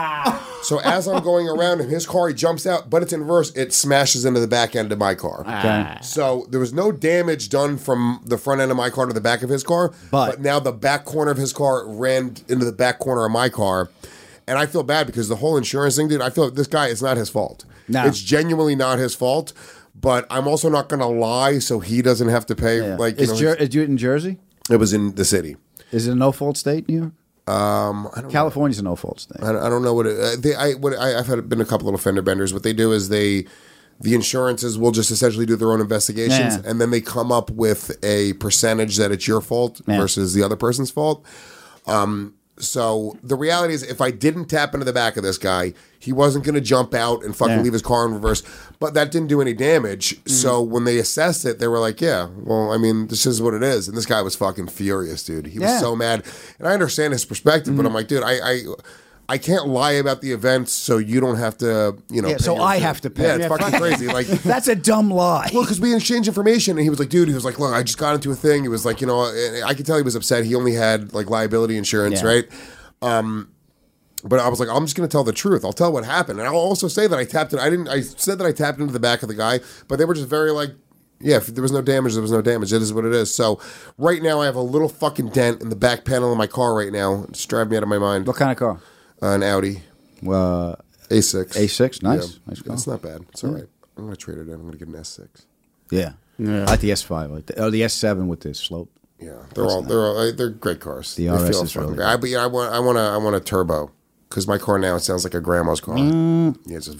So as I'm going around him, his car, he jumps out, but it's in reverse. It smashes into the back end of my car. Okay. So there was no damage done from the front end of my car to the back of his car, But- now the back corner of his car ran into the back corner of my car. And I feel bad because the whole insurance thing, dude, I feel this guy, it's not his fault. No. It's genuinely not his fault. But I'm also not going to lie so he doesn't have to pay. Yeah. Like, you is, know, Jer- is you in Jersey? it was in the city. Is it a no fault state? New York? Um, I don't California's a no fault state. I don't, I don't know what it. Uh, they, I, what I, I've had been a couple little fender benders. What they do is they, the insurances will just essentially do their own investigations, Yeah. and then they come up with a percentage that it's your fault Yeah. versus the other person's fault. Um, so the reality is, if I didn't tap into the back of this guy, he wasn't going to jump out and fucking Yeah. leave his car in reverse. But that didn't do any damage. Mm-hmm. So when they assessed it, they were like, "Yeah, well, I mean, this is what it is." And this guy was fucking furious, dude. He was Yeah. so mad, and I understand his perspective, Mm-hmm. but I'm like, dude, I. I I can't lie about the events, so you don't have to, you know. Yeah, pay so your I shit. have to pay. Yeah, it's Yeah, fucking fuck. crazy. Like That's a dumb lie. Well, because we exchanged information, and he was like, "Dude," he was like, "Look, I just got into a thing." He was like, "You know," and I could tell he was upset. He only had like liability insurance, Yeah. right? Um, but I was like, "I'm just going to tell the truth. I'll tell what happened." And I'll also say that I tapped it. I didn't. I said that I tapped into the back of the guy, but they were just very like, "Yeah, if there was no damage, there was no damage. It is what it is." So right now, I have a little fucking dent in the back panel of my car right now. It's driving me out of my mind. What kind of car? Uh, an Audi. Uh, A six. A six, nice. Yeah. Nice car. It's not bad. It's all right. I'm going to trade it in. I'm going to get an S six. Yeah. Yeah. I like the S five. I like the, oh, the S seven with the slope. Yeah, they're all they're all, they're great cars. The They R S feel is fucking really great. I, but yeah, I want I want a I want a turbo because my car now it sounds like a grandma's car. Mm. Yeah, it's just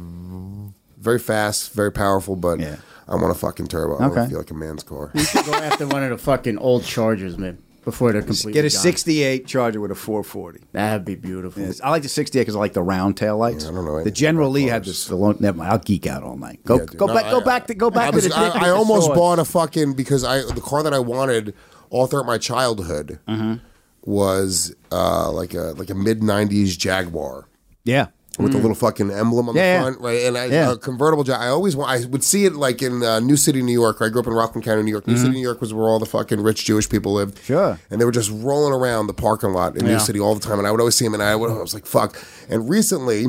very fast, very powerful, but Yeah. I want a fucking turbo. I want Okay. to feel like a man's car. You should go after one of the fucking old Chargers, man, before they're completely Get a gone. sixty-eight Charger with a four forty. That'd be beautiful. Yes. I like the sixty-eight because I like the round tail lights. Yeah, I don't know The anything General about Lee had cars. this. The long, never mind. I'll geek out all night. Go Yeah, dude. go No, back. I- go back to go back I, to was, the. dick I, with I the almost sword. bought a fucking because I the car that I wanted all throughout my childhood Mm-hmm. was uh, like a like a mid nineties Jaguar. Yeah. With the little fucking emblem on Mm. Yeah, yeah. the front, right? And I, Yeah. a convertible Jag. I always want. I would see it like in uh, New City, New York. I grew up in Rockland County, New York. New City, New York was where all the fucking rich Jewish people lived. Mm-hmm. Sure. And they were just rolling around the parking lot in Yeah. New City all the time. And I would always see them, and I, would, I was like, "Fuck!" And recently,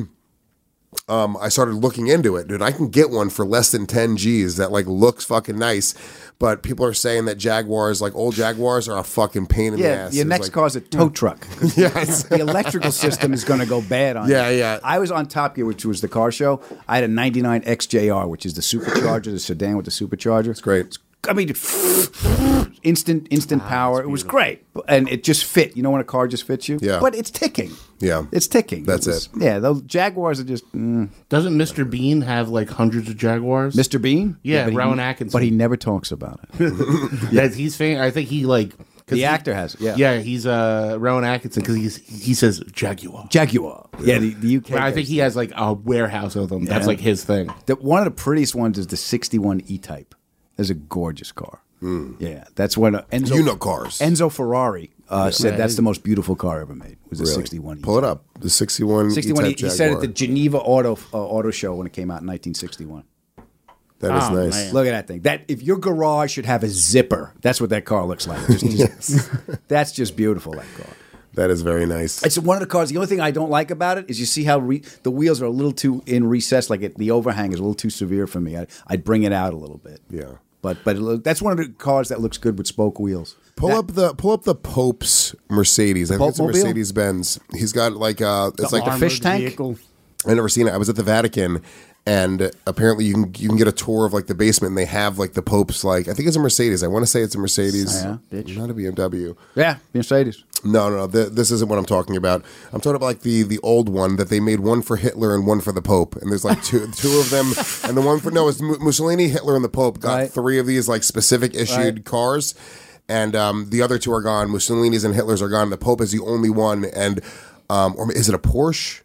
um, I started looking into it, dude. I can get one for less than ten G's that like looks fucking nice. But people are saying that Jaguars, like old Jaguars, are a fucking pain in the Yeah, ass. your It's next like, car's a tow truck. Yes. The electrical system is going to go bad on Yeah, you. yeah. I was on Top Gear, which was the car show. I had a ninety-nine X J R, which is the supercharger, the sedan with the supercharger. It's great. I mean, instant instant power. It was great, and it just fit. You know when a car just fits you? Yeah. But it's ticking. Yeah. It's ticking. That's was- it. Yeah, those Jaguars are just mm. Doesn't Mister Bean have like hundreds of Jaguars? Mister Bean. Yeah, but he- Rowan Atkinson. But he never talks about it. Yeah, he's famous. I think he like 'cause The he- actor has it, yeah. yeah. He's uh Rowan Atkinson because he's he says Jaguar. Jaguar. Yeah, the, the U K. Well, I guys think he has like a warehouse of them. That's Yeah. like his thing. The, one of the prettiest ones is the sixty-one E-Type. It's a gorgeous car. Yeah, that's when uh, Enzo. You know cars. Enzo Ferrari uh, said Yeah. that's the most beautiful car ever made. Was a Really? sixty-one. Pull it up. The sixty-one. sixty-one. He, E-Type he said at Jaguar. the Geneva Auto uh, Auto Show when it came out in nineteen sixty-one. That is Oh, nice. man. Look at that thing. That if your garage should have a zipper, that's what that car looks like. Just- just- that's just beautiful. That car. That is very nice. It's one of the cars. The only thing I don't like about it is you see how re, the wheels are a little too in recess. Like it, the overhang is a little too severe for me. I, I'd bring it out a little bit. Yeah. But but it, look- that's one of the cars that looks good with spoke wheels. Pull That- up the pull up the Pope's Mercedes. I think it's a Pope-mobile? Mercedes Benz. He's got like uh it's like the a fish Armored tank? vehicle. I never seen it. I was at the Vatican, and apparently you can you can get a tour of like the basement, and they have like the Pope's like I think it's a Mercedes. I want to say it's a Mercedes, Yeah, bitch. not a B M W. Yeah, Mercedes. No, no, no. Th- this isn't what I'm talking about. I'm talking about like the the old one that they made one for Hitler and one for the Pope, and there's like two two of them, and the one for no, it's Mu- Mussolini, Hitler, and the Pope got Right. three of these like specific issued Right. cars, and um, the other two are gone. Mussolini's and Hitler's are gone. The Pope is the only one, and um, or is it a Porsche?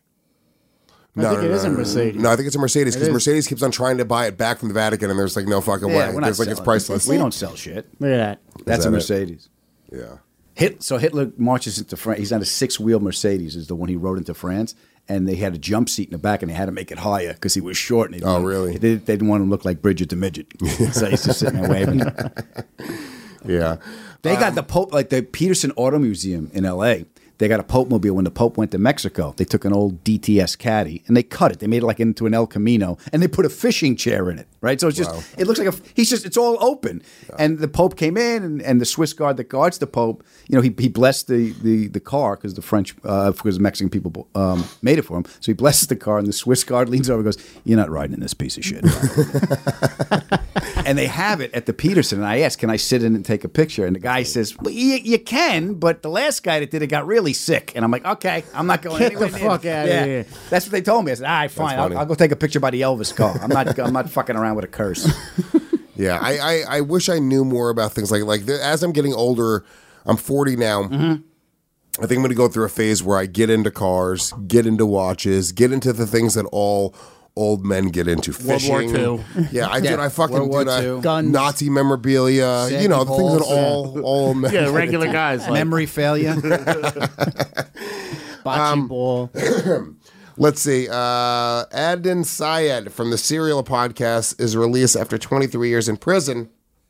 I think it is a Mercedes. No, I think it's a Mercedes because is. Mercedes keeps on trying to buy it back from the Vatican, and there's like no fucking Yeah, way. we're not There's like it's selling it. priceless. We don't sell shit. Look at that. That's that a it? Mercedes. Yeah. Hit, so Hitler marches into France. He's on a six-wheel Mercedes, is the one he rode into France, and they had a jump seat in the back, and they had to make it higher because he was short. And they Oh, didn't- really? They, they didn't want him to look like Bridget the Midget, so he's just sitting there waving. Yeah. They got the Pope, like the Peterson Auto Museum in L A. They got a Pope mobile when the Pope went to Mexico. They took an old D T S Caddy and they cut it. They made it like into an El Camino, and they put a fishing chair in it. Right, so it's just Wow. it looks like a he's just it's all open. And the Pope came in, and, and the Swiss guard that guards the Pope, you know, he he blessed the the, the car because the French uh, because the Mexican people um, made it for him. So he blesses the car, and the Swiss guard leans over and goes, "You're not riding in this piece of shit." And they have it at the Peterson. And I asked, can I sit in and take a picture? And the guy says, well, you, you can, but the last guy that did it got really sick. And I'm like, okay, I'm not going Get the anywhere near fuck it. outta Yeah. here. That's what they told me. I said, all right, fine. I'll, funny. I'll go take a picture by the Elvis car. I'm not I'm not fucking around with a curse. Yeah, I, I, I wish I knew more about things like like the, as I'm getting older. I'm forty now. Mm-hmm. I think I'm going to go through a phase where I get into cars, get into watches, get into the things that all old men get into. World War Fishing. Two. Yeah, I did. I fucking World War did. I, Two. Guns. Nazi memorabilia. Saggy you know, the things that balls. all all men. Yeah, regular guys. Like, Memory failure. Bocce Um, ball. Let's see. Uh, Adnan Syed from the Serial podcast is released after twenty-three years in prison.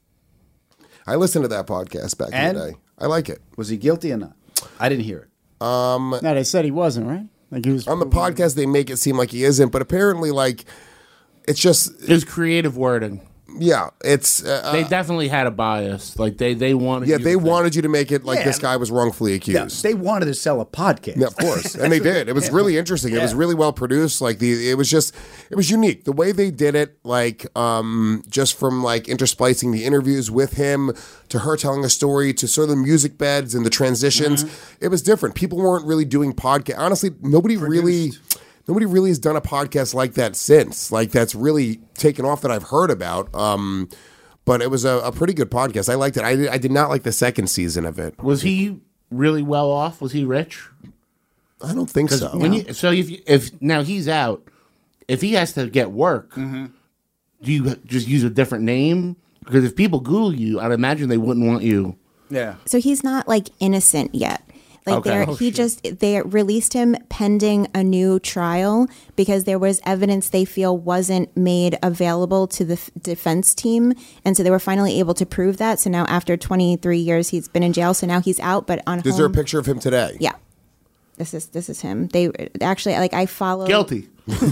I listened to that podcast back And? in the day. I like it. Was he guilty or not? I didn't hear it. Um, No, they said he wasn't, right? Like he was on the podcast, they make it seem like he isn't, but apparently, like, it's just His creative wording. yeah, it's uh, They definitely had a bias. Like they, they wanted. yeah. you They to think- wanted you to make it like Yeah. this guy was wrongfully Yeah, accused. they wanted to sell a podcast. Yeah, of course, and they did. It was really interesting. It was Yeah. really well produced. Like the, it was just, it was unique the way they did it. Like, um, just from like intersplicing the interviews with him to her telling a story to sort of the music beds and the transitions. It was different. People weren't really doing podcast. Honestly, nobody really, nobody really has done a podcast like that since. Like that's really taken off that I've heard about. Um, but it was a, a pretty good podcast. I liked it. I did, I did not like the second season of it. Was he really well off? Was he rich? I don't think so. When you, so if you, if now he's out, if he has to get work, do you just use a different name? Because if people Google you, I'd imagine they wouldn't want you. Yeah. So he's not like innocent yet. Like Okay. they're Oh, he just they released him pending a new trial because there was evidence they feel wasn't made available to the f- defense team, and so they were finally able to prove that. So now after twenty-three years, he's been in jail. So now he's out, but on Is home. there a picture of him today? Yeah, this is this is him. They actually like I follow Guilty.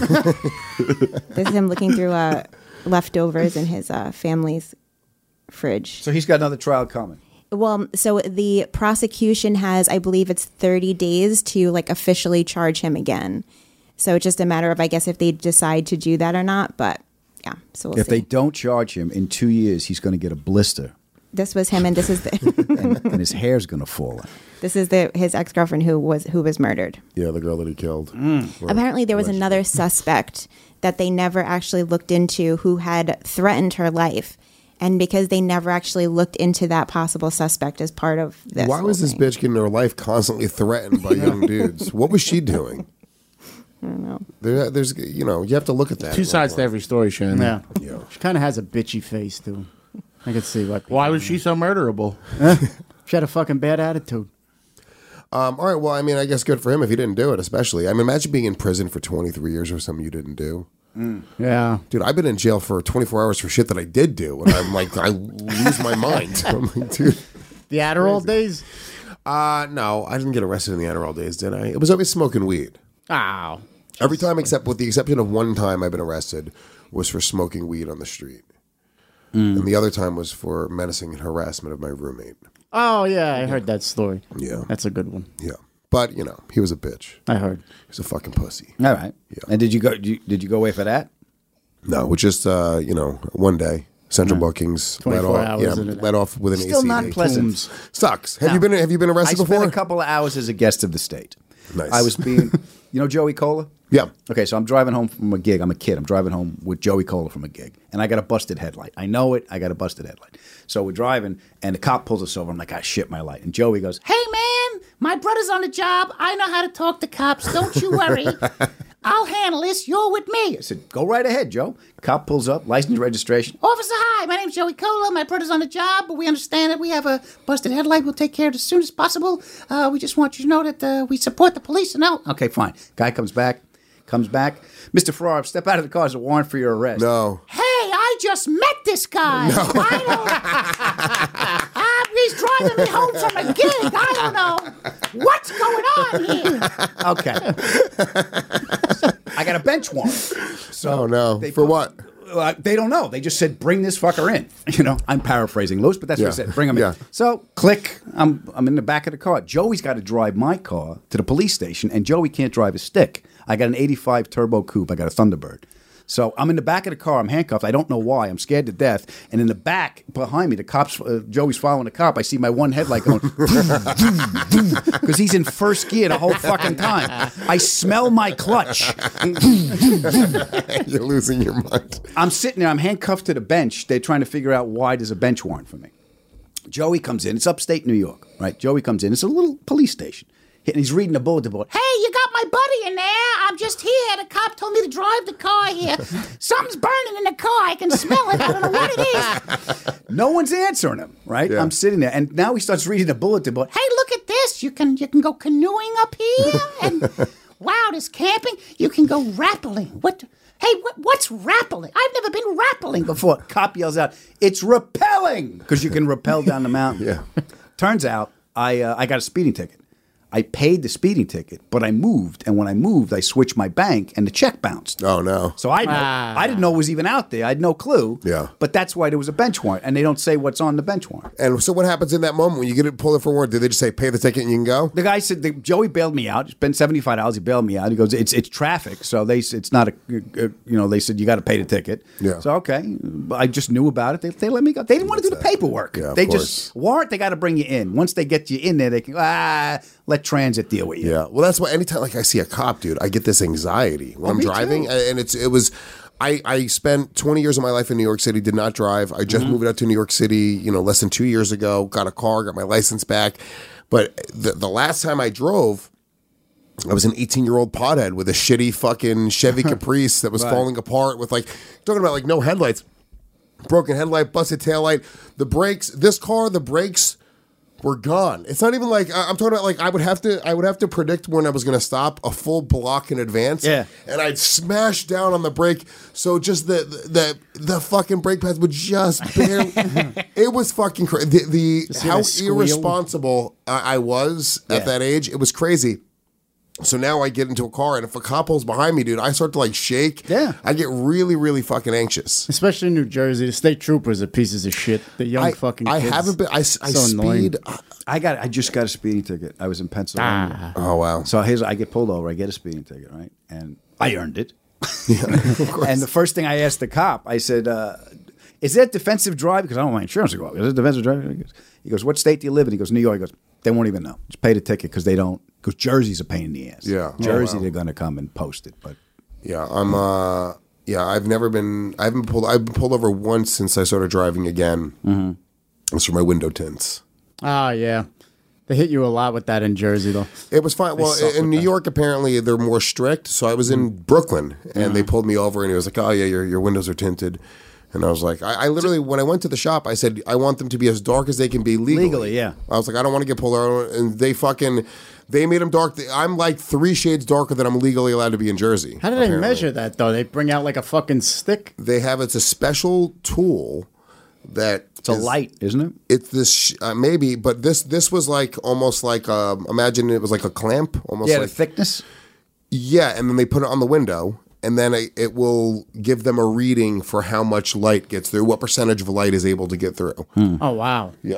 This is him looking through uh, leftovers in his uh, family's fridge. So he's got another trial coming. Well, so the prosecution has, I believe it's thirty days to like officially charge him again. So it's just a matter of, I guess, if they decide to do that or not. But yeah, so we'll If see. they don't charge him in two years, he's going to get a blister, This was him, and this is the and, and his hair's going to fall out. this is the his ex girlfriend who was who was murdered. Yeah, the girl that he killed. Mm. Or- Apparently, there was another suspect that they never actually looked into who had threatened her life. And because they never actually looked into that possible suspect as part of this. Why was whole this thing. bitch getting her life constantly threatened by young dudes? What was she doing? I don't know. There, there's, you know, you have to look at that. Two sides to every story, Shannon. Yeah. Yeah. She kind of has a bitchy face, too. I could see what. Why was she so murderable? She had a fucking bad attitude. Um, all right, well, I mean, I guess good for him if he didn't do it, especially. I mean, imagine being in prison for twenty-three years for something you didn't do. Yeah. Dude, I've been in jail for twenty-four hours for shit that I did do, and I'm like, I lose my mind. I'm like, dude. The Adderall days? Uh, no, I didn't get arrested in the Adderall days, did I? It was always smoking weed. Ow. Every time, except with the exception of one time I've been arrested, was for smoking weed on the street. And the other time was for menacing and harassment of my roommate. Oh, yeah, I heard that story. Yeah. That's a good one. Yeah. But, you know, he was a bitch. I heard. He was a fucking pussy. All right. And did you go? Did you, did you go away for that? No, which just, uh, you know, one day, Central Bookings let twenty-four off, hours yeah, into that. let off with an Still A C D. not pleasant. Sucks. Have No. you been Have you been arrested I before? spent a couple of hours as a guest of the state. Nice. I was being, you know, Joey Cola. Yeah. Okay, so I'm driving home from a gig. I'm a kid. I'm driving home with Joey Cola from a gig, and I got a busted headlight. I know it. I got a busted headlight. So we're driving, and the cop pulls us over. I'm like, I shit my light. And Joey goes, "Hey man, my brother's on the job. I know how to talk to cops. Don't you worry. I'll handle this. You're with me." I said, "Go right ahead, Joe." Cop pulls up, license, registration. "Officer, hi. My name's Joey Cola. My brother's on the job, but we understand that we have a busted headlight. We'll take care of it as soon as possible. Uh, we just want you to know that uh, we support the police and all." Okay, fine. Guy comes back. Comes back. "Mister Farrar, step out of the car. There's a warrant for your arrest." No. "Hey, I just met this guy. I don't... uh, he's driving me home from a gig. I don't know what's going on here." Okay. I got a bench warrant. So Oh, no. they For put- what? Uh, they don't know. They just said, "Bring this fucker in." You know, I'm paraphrasing loose, but that's Yeah. what I said. Bring him Yeah. in. So, click. I'm I'm in the back of the car. Joey's got to drive my car to the police station, and Joey can't drive a stick. I got an eighty-five Turbo Coupe. I got a Thunderbird. So I'm in the back of the car. I'm handcuffed. I don't know why. I'm scared to death. And in the back behind me, the cops. Uh, Joey's following the cop. I see my one headlight going because he's in first gear the whole fucking time. I smell my clutch. You're losing your mind. I'm sitting there. I'm handcuffed to the bench. They're trying to figure out why there's a bench warrant for me. Joey comes in. It's upstate New York, right? Joey comes in. It's a little police station. And he's reading the bulletin board. "Hey, you got my buddy in there. I'm just here. The cop told me to drive the car here. Something's burning in the car. I can smell it. I don't know what it is. No one's answering him, right? Yeah. I'm sitting there, and now he starts reading the bulletin board. Hey, look at this. You can you can go canoeing up here, and wow, there's camping. You can go rappelling. What? Hey, what, what's rappelling? I've never been rappelling before. Cop yells out, "It's rappelling," because you can rappel down the mountain. Yeah. Turns out I uh, I got a speeding ticket. I paid the speeding ticket, but I moved, and when I moved, I switched my bank, and the check bounced. Oh no! So I know, Ah. I didn't know it was even out there. I had no clue. Yeah. But that's why there was a bench warrant, and they don't say what's on the bench warrant. And so what happens in that moment when you get it pulled in for warrant? Did they just say pay the ticket and you can go? The guy said, the, Joey bailed me out. It's been seventy-five dollars. He bailed me out. He goes, it's it's traffic. So they it's not a, uh, you know, they said, you got to pay the ticket. Yeah. So, okay. I just knew about it. They, they let me go. They didn't want to do the paperwork. Yeah, of they course. just, warrant, they got to bring you in. Once they get you in there, they can, ah, let transit deal with you. Yeah. Well, that's why anytime like I see a cop, dude, I get this anxiety when Oh, I'm me driving, too. and it's it was. I, I spent twenty years of my life in New York City, did not drive. I just Mm-hmm. moved out to New York City, you know, less than two years ago, got a car, got my license back. But the, the last time I drove, I was an eighteen-year-old pothead with a shitty fucking Chevy Caprice that was Right. falling apart with like, talking about like no headlights, broken headlight, busted taillight. The brakes, this car, the brakes were gone. It's not even like I- I'm talking about. Like I would have to, I would have to predict when I was going to stop a full block in advance. Yeah. and I'd smash down on the brake, so just the the the fucking brake pads would just barely. It was fucking crazy. The, the Just hear how that squeal. irresponsible I, I was at Yeah. that age. It was crazy. So now I get into a car, and if a cop pulls behind me, dude, I start to like shake. Yeah. I get really, really fucking anxious. Especially in New Jersey, the state troopers are pieces of shit. The young I, fucking I kids. haven't been. I, s- I So annoying. speed. I got. I just got a speeding ticket. I was in Pennsylvania. Oh wow. So here's, I get pulled over. I get a speeding ticket, right? And I earned it. And the first thing I asked the cop, I said, uh, "Is that defensive drive?" Because I don't want my insurance to go up. Is it defensive drive? He goes, he goes, "What state do you live in?" He goes, "New York." He goes, "They won't even know. Just pay the ticket because they don't. Because Jersey's a pain in the ass. Yeah. Jersey, Oh, wow. they're going to come and post it. But Yeah, I'm. Uh, yeah, I've never been. I haven't pulled. I've been pulled over once since I started driving again. Mm-hmm. It was for my window tints. Oh, yeah. They hit you a lot with that in Jersey, though. It was fine. They Well, suck in with New that. York, apparently they're more strict. So I was in Brooklyn, and they pulled me over, and he was like, "Oh yeah, your your windows are tinted." And I was like, I, I literally, when I went to the shop, I said, I want them to be as dark as they can be legally. Legally, yeah. I was like, I don't want to get pulled over. And they fucking, they made them dark. I'm like three shades darker than I'm legally allowed to be in Jersey. How do they apparently. measure that, though? They bring out like a fucking stick? They have, it's a special tool that it's a light, isn't it? It's this sh- uh, maybe, but this this was like almost like um, imagine it was like a clamp, almost Yeah, like the thickness. Yeah, and then they put it on the window, and then it, it will give them a reading for how much light gets through, what percentage of light is able to get through. Oh, wow. Yeah.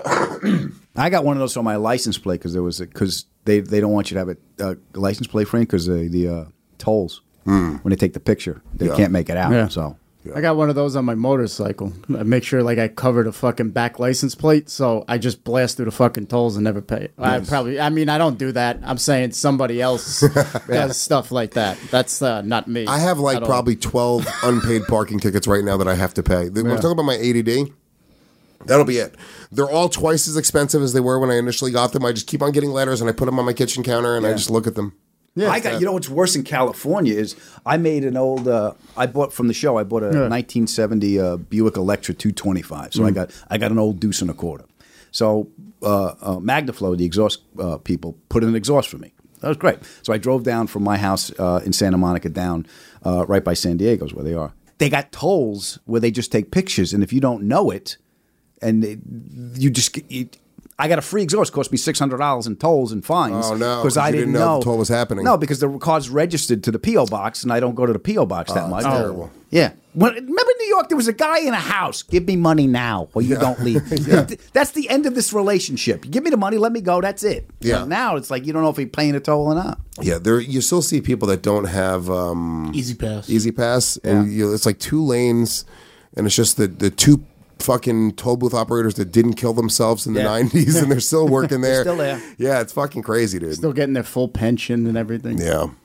I got one of those on my license plate because there was because they they don't want you to have a, a license plate frame because the the uh, tolls when they take the picture they Yeah. can't make it out. Yeah. So I got one of those on my motorcycle. I make sure like I cover the fucking back license plate, so I just blast through the fucking tolls and never pay. I probably, I mean, I don't do that. I'm saying somebody else does stuff like that. That's uh, not me. I have like at all. probably twelve unpaid parking tickets right now that I have to pay. When I'm talking about my A D D, that'll be it. They're all twice as expensive as they were when I initially got them. I just keep on getting letters and I put them on my kitchen counter and I just look at them. Yeah, I got you know what's worse in California is I made an old uh, I bought from the show I bought a Yeah. nineteen seventy uh, Buick Electra two twenty-five. So I got I got an old deuce and a quarter. So uh, uh, MagnaFlow, the exhaust uh, people, put in an exhaust for me. That was great. So I drove down from my house uh, in Santa Monica down uh, right by San Diego's where they are. They got tolls where they just take pictures, and if you don't know it, and it, you just you, I got a free exhaust. Cost me six hundred dollars in tolls and fines. Oh, no, because 'cause I you didn't, didn't know the toll was happening. No, because the car's registered to the P O box, and I don't go to the P O box that Oh, much. that's terrible. Yeah. When, remember in New York, there was a guy in a house. Give me money now, or you don't leave. That's the end of this relationship. You give me the money, let me go. That's it. Yeah. But now it's like you don't know if he's paying a toll or not. Yeah, there you still see people that don't have um, Easy Pass. Easy Pass, and you, it's like two lanes, and it's just the the two fucking toll booth operators that didn't kill themselves in the Yeah. nineties, and they're still working there. still there. Yeah, it's fucking crazy, dude. Still getting their full pension and everything. Yeah,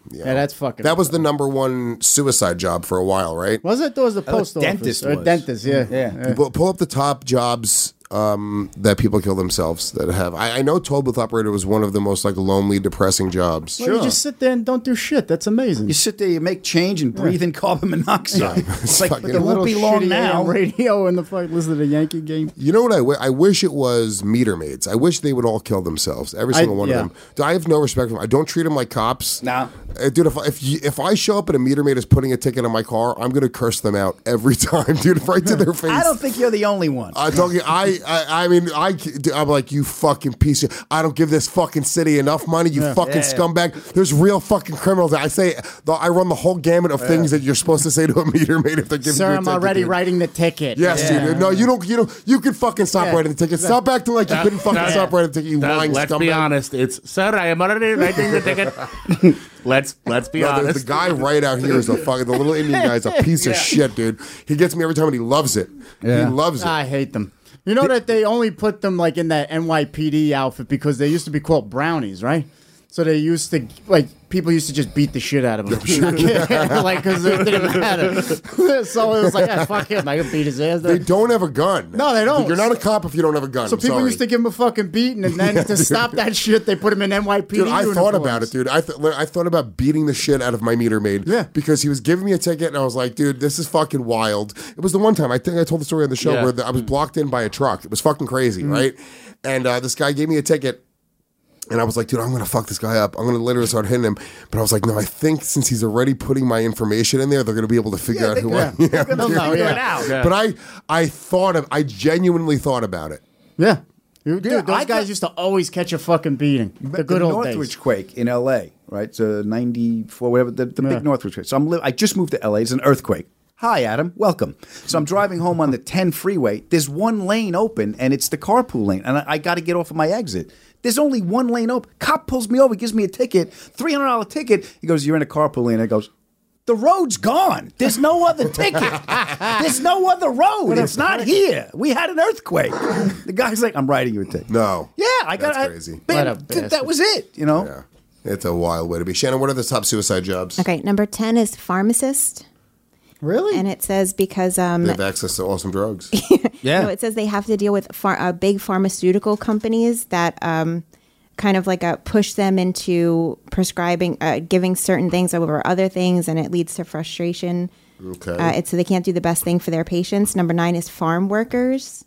Yeah, that's fucking. That was the number one suicide job for a while, right? Was it? There was the Oh, post office. dentist Or was. dentist, yeah. Yeah. Pull, pull up the top jobs um, that people kill themselves that have. I, I know toll booth operator was one of the most like lonely, depressing jobs. Well, you just sit there and don't do shit. That's amazing. You sit there, you make change, and breathe in carbon monoxide. It's like, fucking- it won't be long shitty now. A M radio and the fuck listen to the Yankee game. You know what I, w- I wish it was meter maids. I wish they would all kill themselves. Every I- single one yeah. of them. Dude, I have no respect for them. I don't treat them like cops. Nah. Uh, dude, if I, if, you, if I show up and a meter maid is putting a ticket on my car, I'm gonna curse them out every time, dude, right to their face. I don't think you're the only one. I don't. I, I. I mean, I. I'm like, you fucking piece of. I don't give this fucking city enough money. You fucking Yeah. scumbag. There's real fucking criminals. I say, the, I run the whole gamut of things that you're supposed to say to a meter maid if they're giving Sir, you a I'm ticket, already dude. writing the ticket. Yes, Yeah. dude. No, you don't. You don't. You can fucking stop Yeah. writing the ticket. Stop acting like you That- couldn't fucking that- stop writing the ticket. You That- lying let's scumbag. be honest. It's sir, I am already writing the ticket. let's let's be No, the, honest. the guy right out here is a fucking. The little Indian guy is a piece of shit, dude. He gets me every time, and he loves it. Yeah. He loves it. I hate them. You know that they only put them like in that N Y P D outfit because they used to be called brownies, right? So they used to like people used to just beat the shit out of them, like because it didn't matter. So it was like, ah, fuck him, I can beat his ass. They don't have a gun. No, they don't. You're not a cop if you don't have a gun. So I'm people sorry. used to give him a fucking beating, and then to stop that shit, they put him in N Y P D. Dude, I thought uniforms. about it, dude. I th- I thought about beating the shit out of my meter maid. Yeah. Because he was giving me a ticket, and I was like, dude, this is fucking wild. It was the one time, I think I told the story on the show, Yeah. where the, I was blocked in by a truck. It was fucking crazy, Mm-hmm. right? And uh, this guy gave me a ticket. And I was like, dude, I'm going to fuck this guy up. I'm going to literally start hitting him. But I was like, no, I think since he's already putting my information in there, they're going to be able to figure out who I am. They'll know, dude. yeah. Yeah. But I, I thought of, I genuinely thought about it. Yeah. Dude, Yeah, those I guys got- used to always catch a fucking beating. The good old Northridge days. quake in L A, right? So ninety-four, whatever, the, the Yeah. big Northridge quake. So I'm li- I just moved to L A. It's an earthquake. Hi, Adam. Welcome. So I'm driving home on the ten freeway. There's one lane open, and it's the carpool lane. And I, I got to get off of my exit. There's only one lane open. Cop pulls me over, gives me a ticket, three hundred dollars ticket. He goes, you're in a carpool lane. I goes, the road's gone. There's no other ticket. There's no other road. It's not here. We had an earthquake. The guy's like, I'm writing you a ticket. No. Yeah, I got That's I- crazy. man, What a th- that bastard. was it, you know? Yeah. It's a wild way to be. Shannon, what are the top suicide jobs? Okay, number ten is pharmacist. Really? And it says because um, They have access to awesome drugs. Yeah. no, it says they have to deal with phar- uh, big pharmaceutical companies that um, kind of like uh, push them into prescribing, uh, giving certain things over other things, and it leads to frustration. Okay. Uh, it's so they can't do the best thing for their patients. Number nine is farm workers.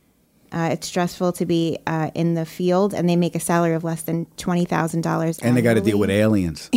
Uh, it's stressful to be uh, in the field, and they make a salary of less than twenty thousand dollars. And they got to deal with aliens.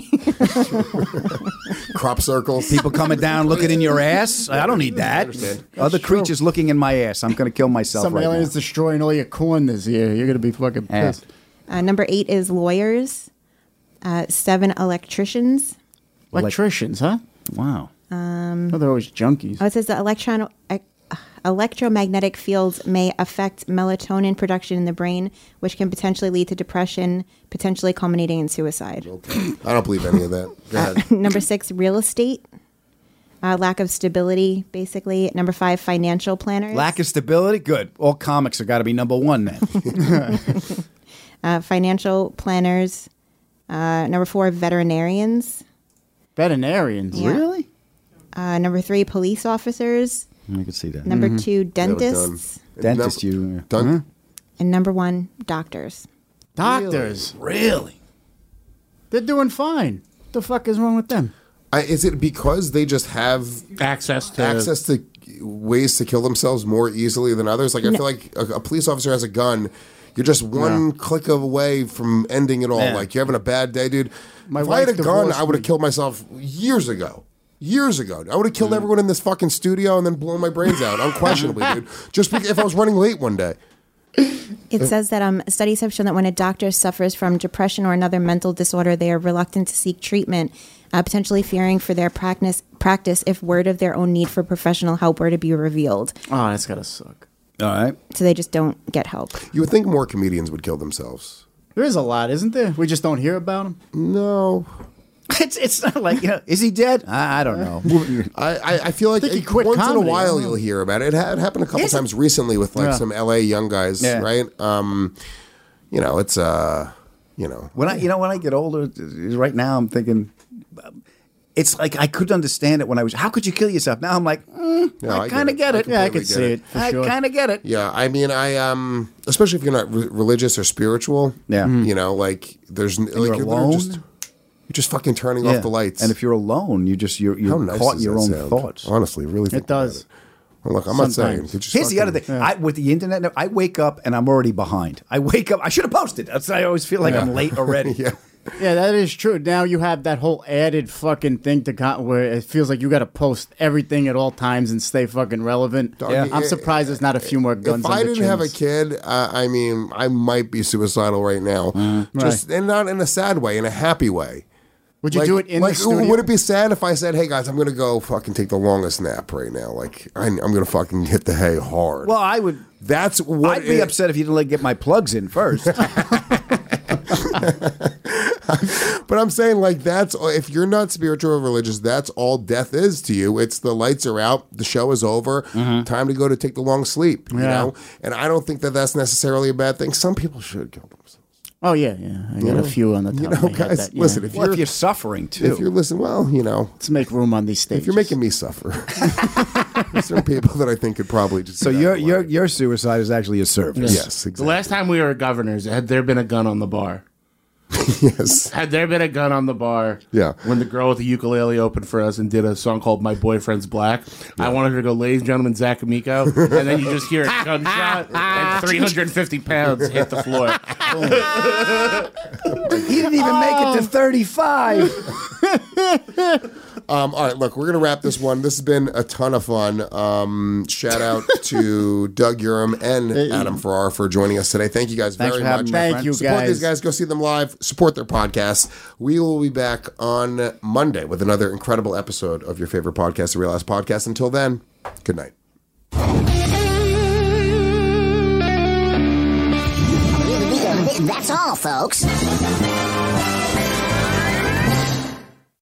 Crop circles. People coming down looking in your ass. I don't need that. Other creatures looking in my ass. I'm going to kill myself Some right aliens now. destroying all your corn this year. You're gonna be fucking Yeah. pissed. Uh, number eight is lawyers. Uh, seven electricians. Electricians, huh? Wow. Um, Oh, they're always junkies. Oh, it says the electron, uh, electromagnetic fields may affect melatonin production in the brain, which can potentially lead to depression, potentially culminating in suicide. I don't believe any of that. Go ahead. Number six, real estate. Uh, lack of stability, basically. Number five, financial planners. Lack of stability? Good. All comics have got to be number one then. uh, financial planners. Uh, number four, veterinarians. Veterinarians. Yeah. Really? Uh, number three, police officers. I can see that. Number Mm-hmm. two, dentists. Dentist, you. Done. And number one, doctors. Doctors. Really? They're doing fine. What the fuck is wrong with them? I, is it because they just have access to access to ways to kill themselves more easily than others? Like I feel like a, a police officer has a gun. You're just one click away from ending it all. Yeah. Like you're having a bad day, dude. My if I had a wife gun, divorced I would have me. killed myself years ago. Years ago, I would have killed everyone in this fucking studio and then blown my brains out, unquestionably, dude. Just because, if I was running late one day. It says that um, studies have shown that when a doctor suffers from depression or another mental disorder, they are reluctant to seek treatment, uh, potentially fearing for their practice, practice if word of their own need for professional help were to be revealed. Oh, that's gotta suck. All right. So they just don't get help. You would think more comedians would kill themselves. There is a lot, isn't there? We just don't hear about them. No. It's it's not like, you know, is he dead? I, I don't know. I, I, I feel like think he it- quit once in a comedy, I while don't know. you'll hear about it. It, ha- it happened a couple Is it? times recently with like Yeah. some L A young guys, Yeah. right? Um, you know, it's uh, you know, When I, you know, when I get older, right now I'm thinking, it's like I could understand it when I was. How could you kill yourself? Now I'm like, mm, Yeah, I kind of get it. Yeah, I could get see it. it. For I sure. kind of get it. Yeah, I mean, I um, especially if you're not re- religious or spiritual. Yeah. Mm-hmm. you know, like there's n- like you're literally alone? just you're just fucking turning Yeah. off the lights. And if you're alone, you just you're, How you're nice caught in does your that own sound? thoughts. Honestly, really, think It does. about it. Well, look, I'm not saying. Sometimes. you just Here's the other fucking- thing. I, with the internet, I wake up and I'm already behind. I wake up. I should have posted. That's, I always feel like I'm late already. Yeah. Yeah, that is true. Now you have that whole added fucking thing to con- where it feels like you got to post everything at all times and stay fucking relevant. Yeah. I'm surprised there's not a few more guns. If on I the didn't have a chins. kid, uh, I mean, I might be suicidal right now. Just and not in a sad way, in a happy way. Would you Like- do it in like, the studio? Would it be sad if I said, "Hey guys, I'm going to go fucking take the longest nap right now"? Like I, I'm going to fucking hit the hay hard. Well, I would. That's what I'd be it- upset if you didn't let get my plugs in first. But I'm saying, like, that's if you're not spiritual or religious, that's all death is to you. It's the lights are out, the show is over, time to go to take the long sleep. You Yeah. know, and I don't think that that's necessarily a bad thing. Some people should kill themselves. Oh yeah, yeah. I got a few on the top You of know, my head. guys, that, yeah. listen. If well, you're if you're suffering too. if you're listening, well, you know, let's make room on these stages. if you're making me suffer, there's some people that I think could probably just. so get out your of the your way. your suicide is actually a service. yes, The exactly. last time we were governors, had there been a gun on the bar? yes. Had there been a gun on the bar? Yeah. When the girl with the ukulele opened for us and did a song called "My Boyfriend's Black," I wanted her to go, "Ladies and gentlemen, Zach Amico," and then you just hear a gunshot and three hundred fifty pounds hit the floor. He didn't even make it to thirty-five. Um, all right, look, we're going to wrap this one. This has been a ton of fun. Um, shout out to Doug Urim and Adam Farrar for joining us today. Thank you guys Thanks very for having much. me, my Thank friend. you, Support guys. these guys. Go see them live. Support their podcast. We will be back on Monday with another incredible episode of your favorite podcast, The Real Ass Podcast. Until then, good night. That's all, folks.